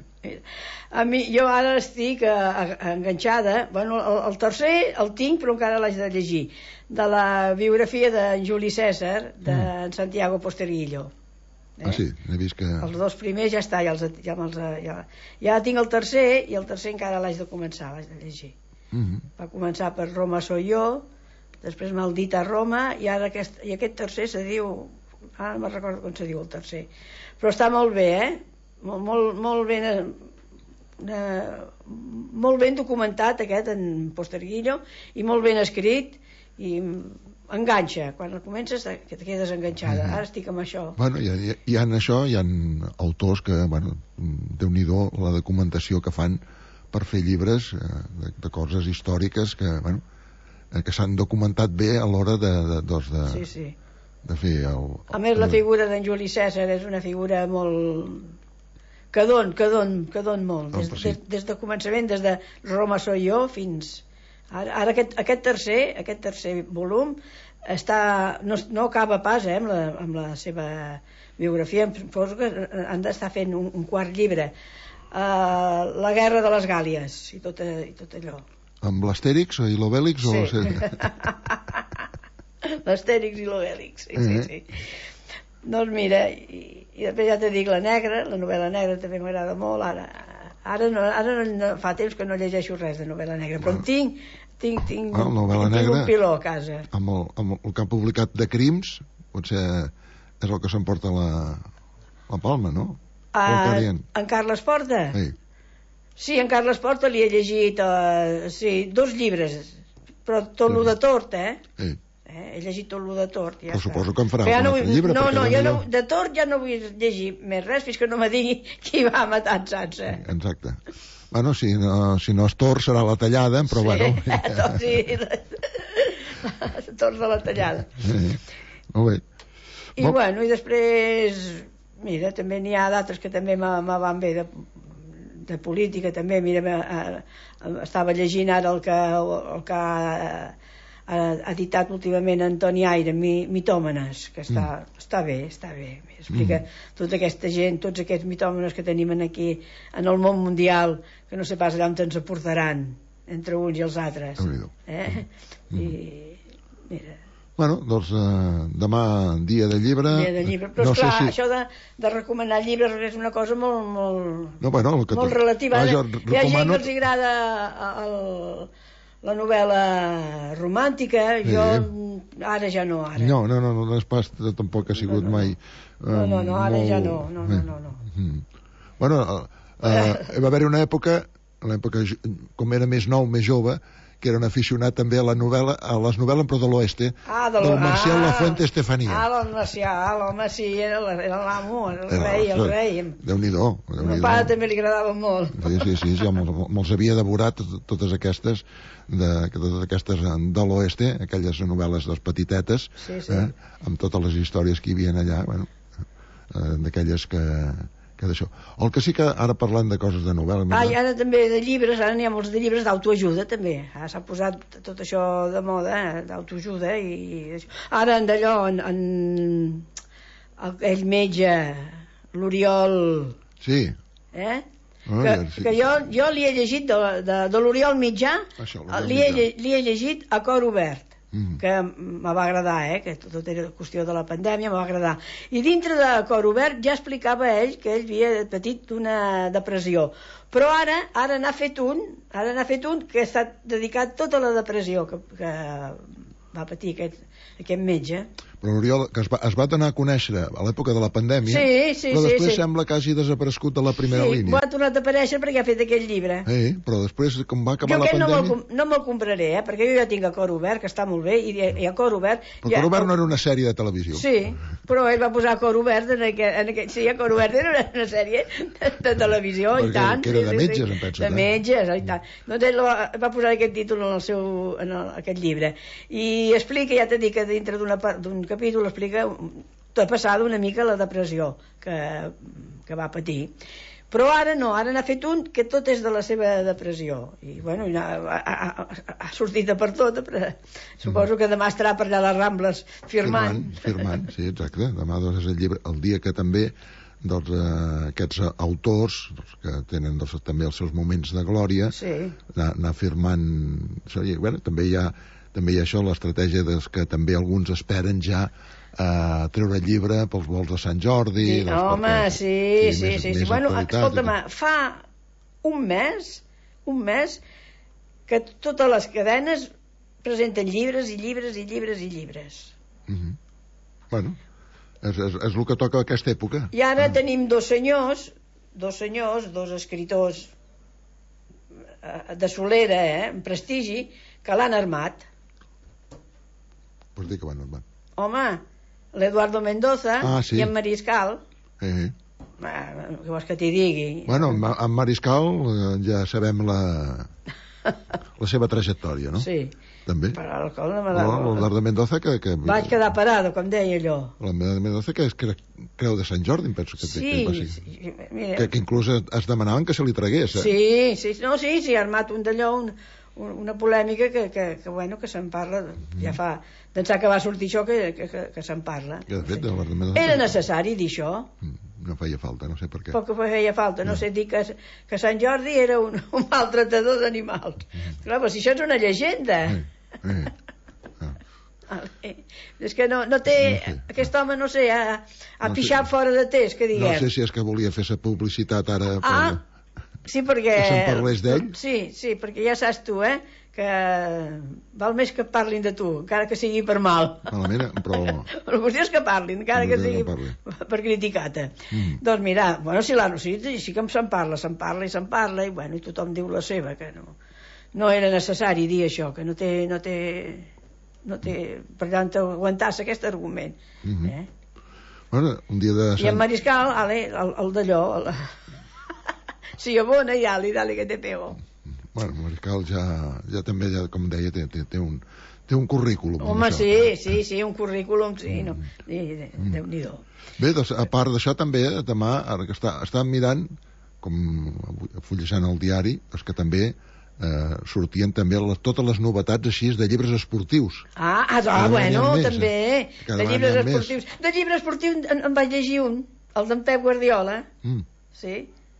Speaker 19: A mi, jo ara estic enganxada. Bueno, el tercer el tinc, però encara l'haig de llegir. De la biografia d'en Juli César, d'en Santiago Posteguillo.
Speaker 12: Sí, he vist que...
Speaker 19: Els 2 primers ja està, ja tinc el tercer, i el tercer encara l'haig de començar, l'haig de llegir. Va començar per Roma soy yo, després Maldita Roma, i ara aquest tercer se diu... Ara no me'n recordo com se diu el tercer, però està molt bé, molt ben documentat aquest en Posteguillo, i molt ben escrit, i enganxa, quan comences que te quedes enganxada. Ara estic amb això.
Speaker 12: Bueno, hi ha autors que, bueno, Déu-n'hi-do la documentació que fan per fer llibres de coses històriques que, bueno, que s'han documentat bé a l'hora
Speaker 19: sí.
Speaker 12: de fer
Speaker 19: a més, la figura d'en Juli César és una figura molt... que don molt, des de començament, des de Roma soy yo fins... Ara aquest tercer volum no acaba pas amb la seva biografia. Em poso que han d'estar fent un quart llibre, la guerra de les Gàlies i tot allò.
Speaker 12: Amb l'Astèrix i l'Obèlix?
Speaker 19: Sí. L'Astèrix i l'Obèlix, sí. Doncs mira, i després ja te dic la novel·la negra també m'agrada molt. Ara no fa temps que no llegeixo res de novel·la negra, però tinc un piló a casa.
Speaker 12: Amb el que han publicat de crims, potser és el que s'emporta la palma, no?
Speaker 19: En Carles Porta? Sí, en Carles Porta li he llegit 2 llibres, però tot lo de Tort, he llegit tot lo de Tort.
Speaker 12: Però suposo que en farà un altre llibre.
Speaker 19: No, de Tort ja no vull llegir més res fins que no me digui qui va matar en Sansa.
Speaker 12: Exacte. Bueno, si no és Tort serà la Tallada, però bueno.
Speaker 19: Sí, Tort de la Tallada.
Speaker 12: Molt bé.
Speaker 19: I bueno, i després, mira, també n'hi ha d'altres que també me van bé de política, també, mira, estava llegint ara el que ha editat últimament Antoni Aire, Mitòmenes, que està bé. Explica tota aquesta gent, tots aquests mitòmenes que tenim aquí en el món mundial, que no sé pas allà on ens aportaran entre uns i els altres. I mira.
Speaker 12: Bueno, doncs demà dia de llibre.
Speaker 19: Però esclar, això de recomanar llibres és una cosa molt relativa. Hi ha gent que els agrada la novel·la romàntica, jo ara ja no.
Speaker 12: No és pas, tampoc ha sigut mai...
Speaker 19: No, ara ja no.
Speaker 12: Bueno, va haver-hi una època, com era més nou, més jove, que era un aficionat també a les novel·les però de l'oeste, del Marcial Lafuente Estefanía.
Speaker 19: El Marcial, home, sí, era l'amo, el rei.
Speaker 12: Déu-n'hi-do.
Speaker 19: Mon pare també li agradava molt.
Speaker 12: Sí, me'ls havia devorat totes aquestes de l'oeste, aquelles novel·les petitetes, amb totes les històries que hi havia allà, d'aquelles que d'això. El que sí que ara parlant de coses de novel·la...
Speaker 19: I ara també de llibres, ara n'hi ha molts de llibres d'autoajuda també, s'ha posat tot això de moda, d'autoajuda i ara d'allò aquell metge l'Oriol que jo li he llegit de l'Oriol Mitjà, li he llegit A cor obert, que me va agradar, que tot era qüestió de la pandèmia, me va agradar. I dintre de Cor obert ja explicava ell que ell havia patit una depressió, però ara n'ha fet un que ha estat dedicat tota la depressió que va patir aquest metge.
Speaker 12: Però l'Oriol, que es va donar a conèixer a l'època de la pandèmia, però després sembla que hagi desaparegut de la primera línia.
Speaker 19: Sí, ha tornat a aparèixer perquè ha fet aquest llibre.
Speaker 12: Però després, com va acabar la pandèmia...
Speaker 19: No me'l compraré, perquè jo ja tinc A cor obert, que està molt bé, i A cor obert...
Speaker 12: Però Cor obert no era una sèrie de televisió.
Speaker 19: Sí, però ell va posar A cor obert sí, A cor obert era una sèrie de televisió, i tant.
Speaker 12: Que era de metges, em penso.
Speaker 19: De metges, i tant. Doncs ell va posar aquest títol en aquest llibre. I explica, ja t'he dit que dintre d'un capítol explica tot passada una mica la depressió que va patir, però ara n'ha fet un que tot és de la seva depressió i bueno, ha sortit per tot, però suposo que demà estarà per allà a les Rambles firmant,
Speaker 12: sí, exacte, demà doncs és el llibre, el dia que també aquests autors que tenen també els seus moments de glòria anar firmant, bueno, també hi ha això, l'estratègia que també alguns esperen ja treure el llibre pels vols de Sant Jordi.
Speaker 19: Home, sí. Bueno, escolta'm, fa un mes que totes les cadenes presenten llibres i llibres i llibres i llibres.
Speaker 12: Bueno, és el que toca a aquesta època.
Speaker 19: I ara tenim dos escriptors de solera, amb prestigi, que l'han armat.
Speaker 12: Pues dir que van armat.
Speaker 19: Home, l'Eduardo Mendoza i en Mariscal. Què vols que t'hi digui?
Speaker 12: Bueno, en Mariscal ja sabem la seva trajectòria, no?
Speaker 19: Sí.
Speaker 12: També.
Speaker 19: Però
Speaker 12: l'Eduardo Mendoza que...
Speaker 19: Vaig quedar parado, com deia allò.
Speaker 12: L'Eduardo Mendoza que és creu de Sant Jordi, em penso que...
Speaker 19: Sí.
Speaker 12: Que inclús es demanaven que se li tragués.
Speaker 19: Sí, ha armat un d'allò, una polèmica que se'n parla, ja fa d'ençà que va sortir això que se'n parla. Era necessari dir això?
Speaker 12: No feia falta, no sé per què.
Speaker 19: Poc que feia falta, no sé dir que Sant Jordi era un maltratador d'animals. Clar, però si això és una llegenda. És que no té, aquest home, no sé, ha pixat fora de test, que diguem.
Speaker 12: No sé si és que volia fer sa publicitat ara...
Speaker 19: Sí, perquè...
Speaker 12: Que se'n parlés d'ell?
Speaker 19: Sí, perquè ja saps tu, que que val més que parlin de tu, encara que sigui per mal.
Speaker 12: Malament, però...
Speaker 19: La qüestió és que parlin, encara que sigui per criticar-te. Doncs mira, bueno, sí que se'n parla, i bueno, tothom diu la seva, que no era necessari dir això, que no té per tant aguantar-se aquest argument.
Speaker 12: Bueno, un dia de...
Speaker 19: I en Mariscal, el d'allò, si abona, dale que te pego.
Speaker 12: Bueno, Mariscal ja també, com deia, té un currículum.
Speaker 19: Home, sí, un currículum, sí, no, Déu-n'hi-do.
Speaker 12: Bé, doncs, a part d'això també, demà, ara que està mirant, com fullejant el diari, doncs que també sortien també totes les novetats així de llibres esportius.
Speaker 19: Bueno, també, de llibres esportius. De llibres esportius en vaig llegir un, el d'en Pep Guardiola, sí,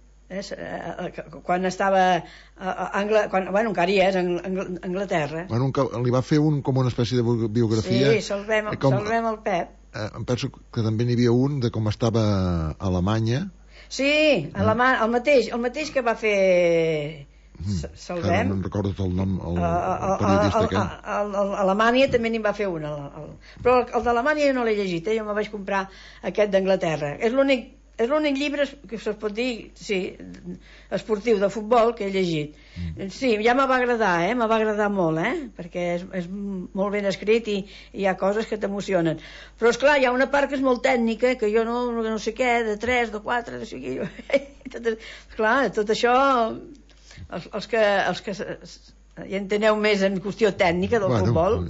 Speaker 19: quan estava encara hi és, a Anglaterra.
Speaker 12: Bueno, li va fer com una espècie de biografia.
Speaker 19: Sí, salvem el Pep.
Speaker 12: Em penso que també n'hi havia un de com estava a Alemanya.
Speaker 19: Sí, el mateix que va fer... Salvem.
Speaker 12: No em recordo el nom, el periodista aquest.
Speaker 19: A Alemanya també n'hi va fer un, però el d'Alemanya jo no l'he llegit, jo me vaig comprar aquest d'Anglaterra. És l'únic llibre que es pot dir, sí, esportiu de futbol que he llegit. Sí, ja me va agradar molt, perquè és molt ben escrit i hi ha coses que t'emocionen. Però esclar, hi ha una part que és molt tècnica, que jo no sé què, de 3, de 4, de 5... Esclar, tot això... Els que hi enteneu més en qüestió tècnica del futbol,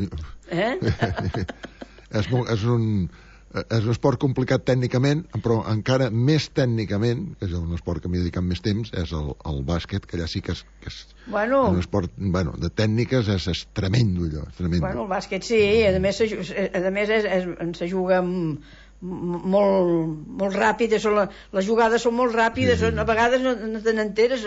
Speaker 12: és un esport complicat tècnicament, però encara més tècnicament, que és un esport que m'he dedicat més temps, és el bàsquet, que allà sí que és un esport de tècniques, és tremendo allò, tremendo.
Speaker 19: Bueno, el bàsquet sí, a més se juga molt ràpid, les jugades són molt ràpides, a vegades no te n'enteres.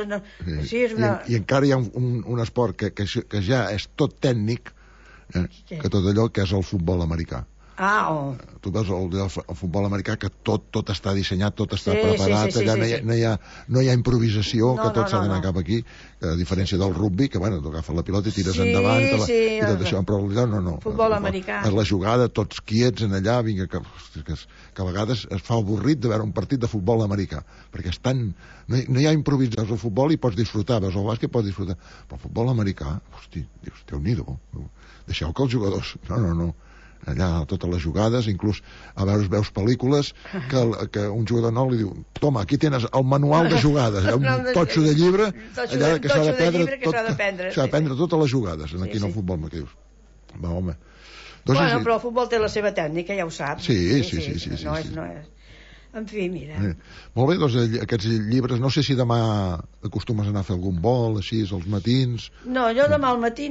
Speaker 12: I encara hi ha un esport que ja és tot tècnic, que tot allò que és el futbol americà. Tu veus el futbol americà, que tot està dissenyat, tot està preparat, allà no hi ha improvisació, que tot s'ha d'anar cap aquí, a diferència del rugby, que bueno, tu agafes la pilota i tires endavant i tot això, però no.
Speaker 19: Futbol americà.
Speaker 12: És la jugada, tots quiets en allà, vinga, que a vegades es fa avorrit de veure un partit de futbol americà, perquè és tan... No hi ha improvisació. Veus el futbol i pots disfrutar, veus el bàsquet i pots disfrutar, però el futbol americà, hosti, dius, Déu-n'hi-do, deixeu que els jugadors... No. Allà totes les jugades, inclús a veus pel·lícules que un jugador nou li diu, toma, aquí tens el manual de jugades, un totxo de llibre allà que s'ha d'aprendre totes les jugades aquí en el futbol, que dius, va, home.
Speaker 19: Bueno, però el futbol té la seva tècnica, ja ho saps.
Speaker 12: Sí.
Speaker 19: No és... En fi, mira.
Speaker 12: Molt bé, doncs aquests llibres, no sé si demà acostumes a anar a fer algun vol, així, als matins.
Speaker 19: No, jo demà al matí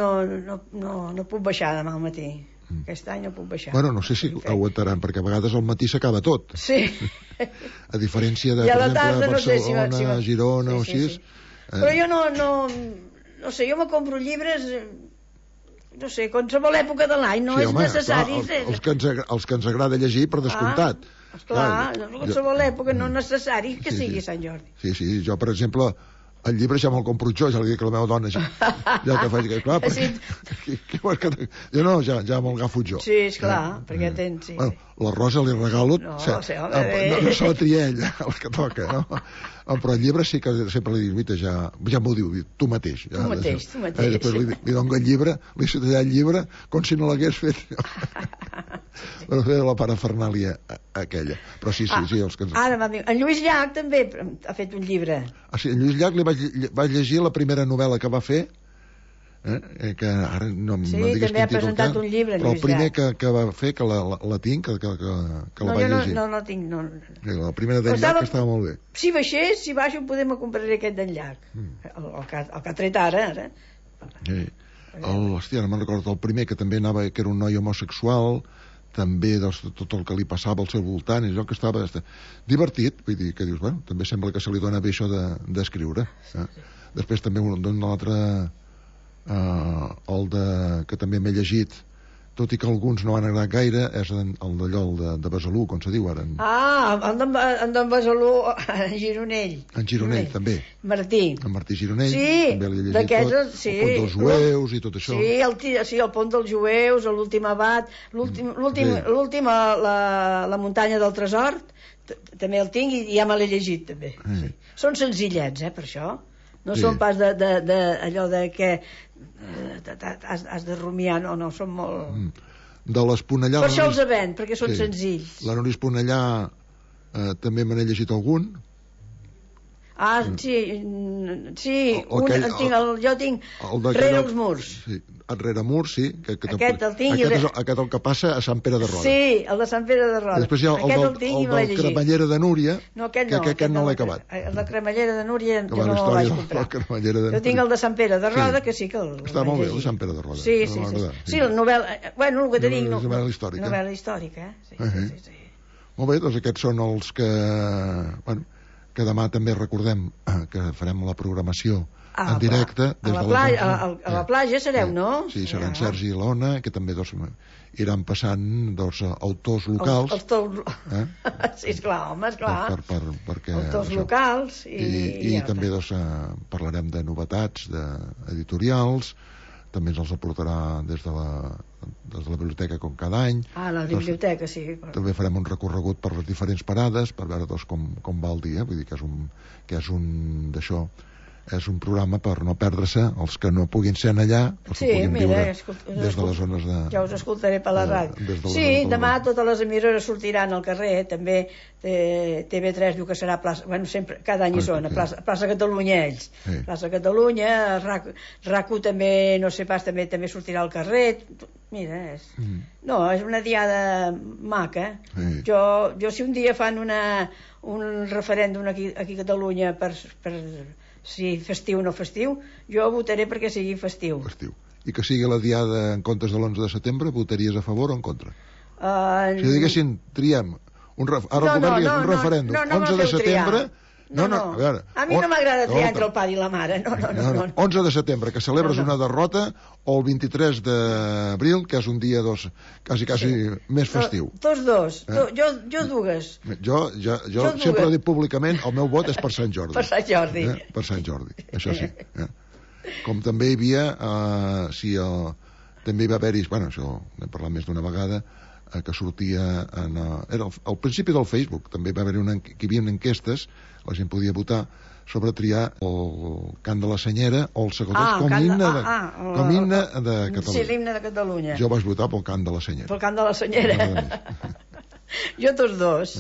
Speaker 19: no puc baixar demà al matí. Aquest any no puc baixar.
Speaker 12: Bueno, no sé si aguantaran, perquè a vegades al matí s'acaba tot.
Speaker 19: Sí.
Speaker 12: A diferència de, per exemple, Barcelona, Girona o així.
Speaker 19: Però jo no sé, jo me compro llibres, no sé, qualsevol època de l'any, no és necessari.
Speaker 12: Els que ens agrada llegir, per descomptat.
Speaker 19: Esclar, qualsevol època no és necessari que sigui Sant Jordi.
Speaker 12: Sí, jo, per exemple... El llibre ja me'l compro jo, ja li dic a la meva dona, ja que faig, clar, perquè... Jo no, ja me'l agafo jo.
Speaker 19: Sí, esclar, perquè tens...
Speaker 12: Bueno, la Rosa li regalo... No
Speaker 19: se la
Speaker 12: tria ella, el que toca, no? Però el llibre sí que sempre li dic, mira, ja m'ho diu, tu mateix.
Speaker 19: Tu mateix.
Speaker 12: Després li dono el llibre, li citaré el llibre, com si no l'hagués fet. Però fer la parafernàlia aquella. Però sí, els que...
Speaker 19: Ara, en Lluís Llach també ha fet un llibre.
Speaker 12: Sí, en Lluís Llach li vaig llegir la primera novel·la que va fer, que ara no em digues
Speaker 19: també ha presentat un llibre,
Speaker 12: però el primer que va fer, que la tinc, que la vaig llegir.
Speaker 19: No tinc, no.
Speaker 12: La primera d'en Llach estava molt bé.
Speaker 19: Si baixo podem compraré aquest d'en Llach, el que ha tret ara.
Speaker 12: Hòstia, no me'n recordo, el primer que també anava, que era un noi homosexual, també tot el que li passava al seu voltant, i allò que estava divertit, vull dir, que dius, bueno, també sembla que se li dona bé això d'escriure. Després també un altre, el que també m'he llegit, tot i que alguns no han agradat gaire, és el d'allò de Besalú, com se diu ara.
Speaker 19: En d'en Besalú, en Gironell.
Speaker 12: En Gironell, també.
Speaker 19: Martí.
Speaker 12: En Martí Gironell.
Speaker 19: Sí,
Speaker 12: també l'he llegit tot.
Speaker 19: Sí.
Speaker 12: El pont dels jueus i tot això.
Speaker 19: Sí, el pont dels jueus, l'últim abat, l'última, la muntanya del tresor, també el tinc i ja me l'he llegit, també. Sí. Són senzillets, per això. No són pas d'allò de que has de rumiar, no, són molt...
Speaker 12: De l'Esponellà...
Speaker 19: Per això els ven, perquè són senzills.
Speaker 12: La Núria Esponellà també me n'he llegit algun.
Speaker 19: Sí, jo tinc Rere els murs.
Speaker 12: Sí, Rere murs, sí.
Speaker 19: Aquest el tinc.
Speaker 12: Aquest el que passa a Sant Pere de Roda.
Speaker 19: Sí, el de Sant Pere de Roda.
Speaker 12: Després hi ha el del Cremallera de Núria, que aquest no l'he acabat.
Speaker 19: El de Cremallera de Núria jo no el vaig comprar. Jo tinc el de Sant Pere de Roda, que sí que el
Speaker 12: està molt bé, el de Sant Pere de Roda.
Speaker 19: Sí, la novel·la... Bueno, el que te dic...
Speaker 12: Novel·la històrica.
Speaker 19: Novel·la històrica, sí.
Speaker 12: Molt bé, doncs aquests són els que... Bueno, que demà també recordem que farem la programació en directe
Speaker 19: a la platja sereu, no?
Speaker 12: Sí, seran Sergi i l'Ona, que també iran passant autors locals.
Speaker 19: Sí, esclar, home, esclar. Autors locals.
Speaker 12: I també parlarem de novetats, d'editorials, també ens els aportarà des de la biblioteca com cada any.
Speaker 19: La biblioteca, sí.
Speaker 12: També farem un recorregut per les diferents parades per veure com va el dia, vull dir que és un d'això, és un programa per no perdre-se els que no puguin ser allà, els que puguin viure des de les zones de...
Speaker 19: Ja us escoltaré per la ràdio. Sí, demà totes les emissores sortiran al carrer, també TV3 diu que serà plaça, bueno, sempre, cada any hi són, a plaça Catalunya ells. Plaça Catalunya, RAC1 també, no sé pas, també sortirà al carrer. Mira, no, és una diada maca. Jo si un dia fan un referèndum aquí a Catalunya per si festiu o no festiu, jo votaré perquè sigui festiu.
Speaker 12: I que sigui la diada en comptes de l'11 de setembre, votaries a favor o en contra? Si diguessin, triem un referèndum 11 de setembre...
Speaker 19: No, a mi no m'agrada triar entre el pare i la mare. No.
Speaker 12: 11 de setembre, que celebres una derrota, o el 23 d'abril, que és un dia quasi més festiu.
Speaker 19: Tots dos, jo dues.
Speaker 12: Jo sempre he dit públicament, el meu vot és per Sant Jordi.
Speaker 19: Per Sant Jordi.
Speaker 12: Per Sant Jordi, això sí. Com també hi havia, també hi va haver-hi, bueno, això n'hem parlat més d'una vegada, que sortia era al principi del Facebook, també va haver que hi havia enquestes, la gent podia votar sobre triar el cant de la Senyera o els segadors com himne de Catalunya.
Speaker 19: Sí, l'himne de Catalunya.
Speaker 12: Jo vaig votar pel cant de la Senyera.
Speaker 19: Pel cant de la Senyera. Jo tots dos.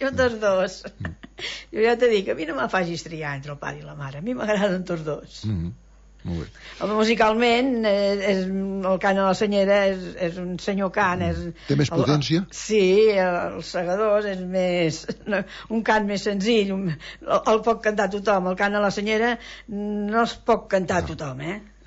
Speaker 19: Jo ja t'he dit que a mi no me facis triar entre el pare i la mare, a mi m'agraden tots dos.
Speaker 12: Molt bé.
Speaker 19: Musicalment el cant a la Senyera és un senyor cant,
Speaker 12: té més potència?
Speaker 19: Sí, els segadors és més un cant més senzill, el pot cantar tothom. El cant a la Senyera no es pot cantar tothom,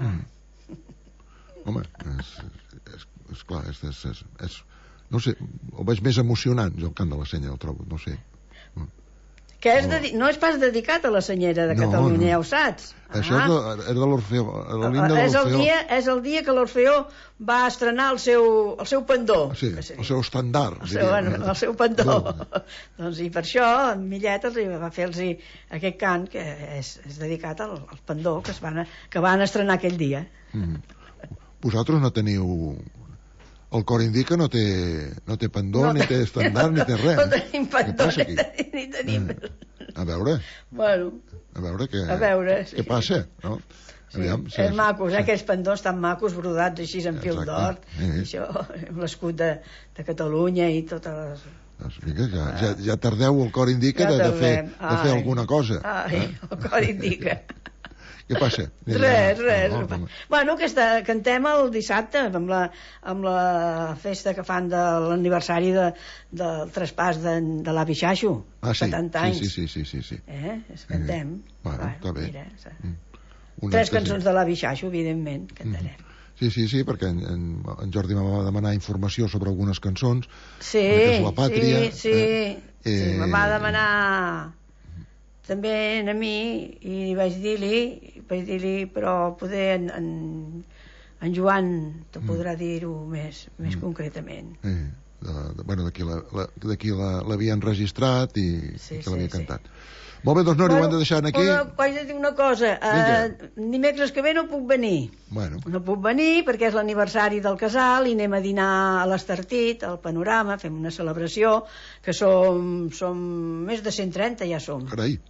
Speaker 12: home, és clar, no sé, ho veig més emocionant, el cant de la Senyera, el trobo, no sé.
Speaker 19: Que no és pas dedicat a la Senyera de Catalunya, ja ho saps.
Speaker 12: Això és de l'Orfeó, l'himne de l'Orfeó.
Speaker 19: És el dia que l'Orfeó va estrenar el seu pendó.
Speaker 12: Sí, el seu estandard.
Speaker 19: El seu pendó. Doncs i per això en Millet va fer-los aquest cant que és dedicat al pendó que van estrenar aquell dia.
Speaker 12: Vosaltres no teniu... El cor indica no té pendó, ni té estandard, ni té res.
Speaker 19: No tenim pendó, ni tenim...
Speaker 12: A veure.
Speaker 19: Bueno.
Speaker 12: A veure què passa, no?
Speaker 19: És macos, aquells pendons tan macos, brodats així en fil d'or, això, amb l'escut de Catalunya i totes les...
Speaker 12: Ja tardeu, el cor indica de fer alguna cosa.
Speaker 19: El cor indica.
Speaker 12: Què passa?
Speaker 19: Res. Bueno, cantem el dissabte amb la festa que fan de l'aniversari del traspàs de l'avi Xaixo, 70 anys.
Speaker 12: Sí.
Speaker 19: Cantem.
Speaker 12: Bueno, està bé.
Speaker 19: 3 cançons de l'avi Xaixo, evidentment, cantarem.
Speaker 12: Sí, perquè en Jordi me va demanar informació sobre algunes cançons.
Speaker 19: Sí,
Speaker 12: La Pàtria.
Speaker 19: Sí, me va demanar... també a mi, i vaig dir-li però poder En Joan te podrà dir-ho més concretament.
Speaker 12: De qui l'havien registrat i que l'havia cantat. Molt bé, doncs no, ho hem de deixar aquí.
Speaker 19: Vaig dir una cosa, dimecres que ve no puc venir. No puc venir perquè és l'aniversari del casal i anem a dinar a l'Estartit, al Panorama, fem una celebració, que som més de 130, ja som.
Speaker 12: Carai.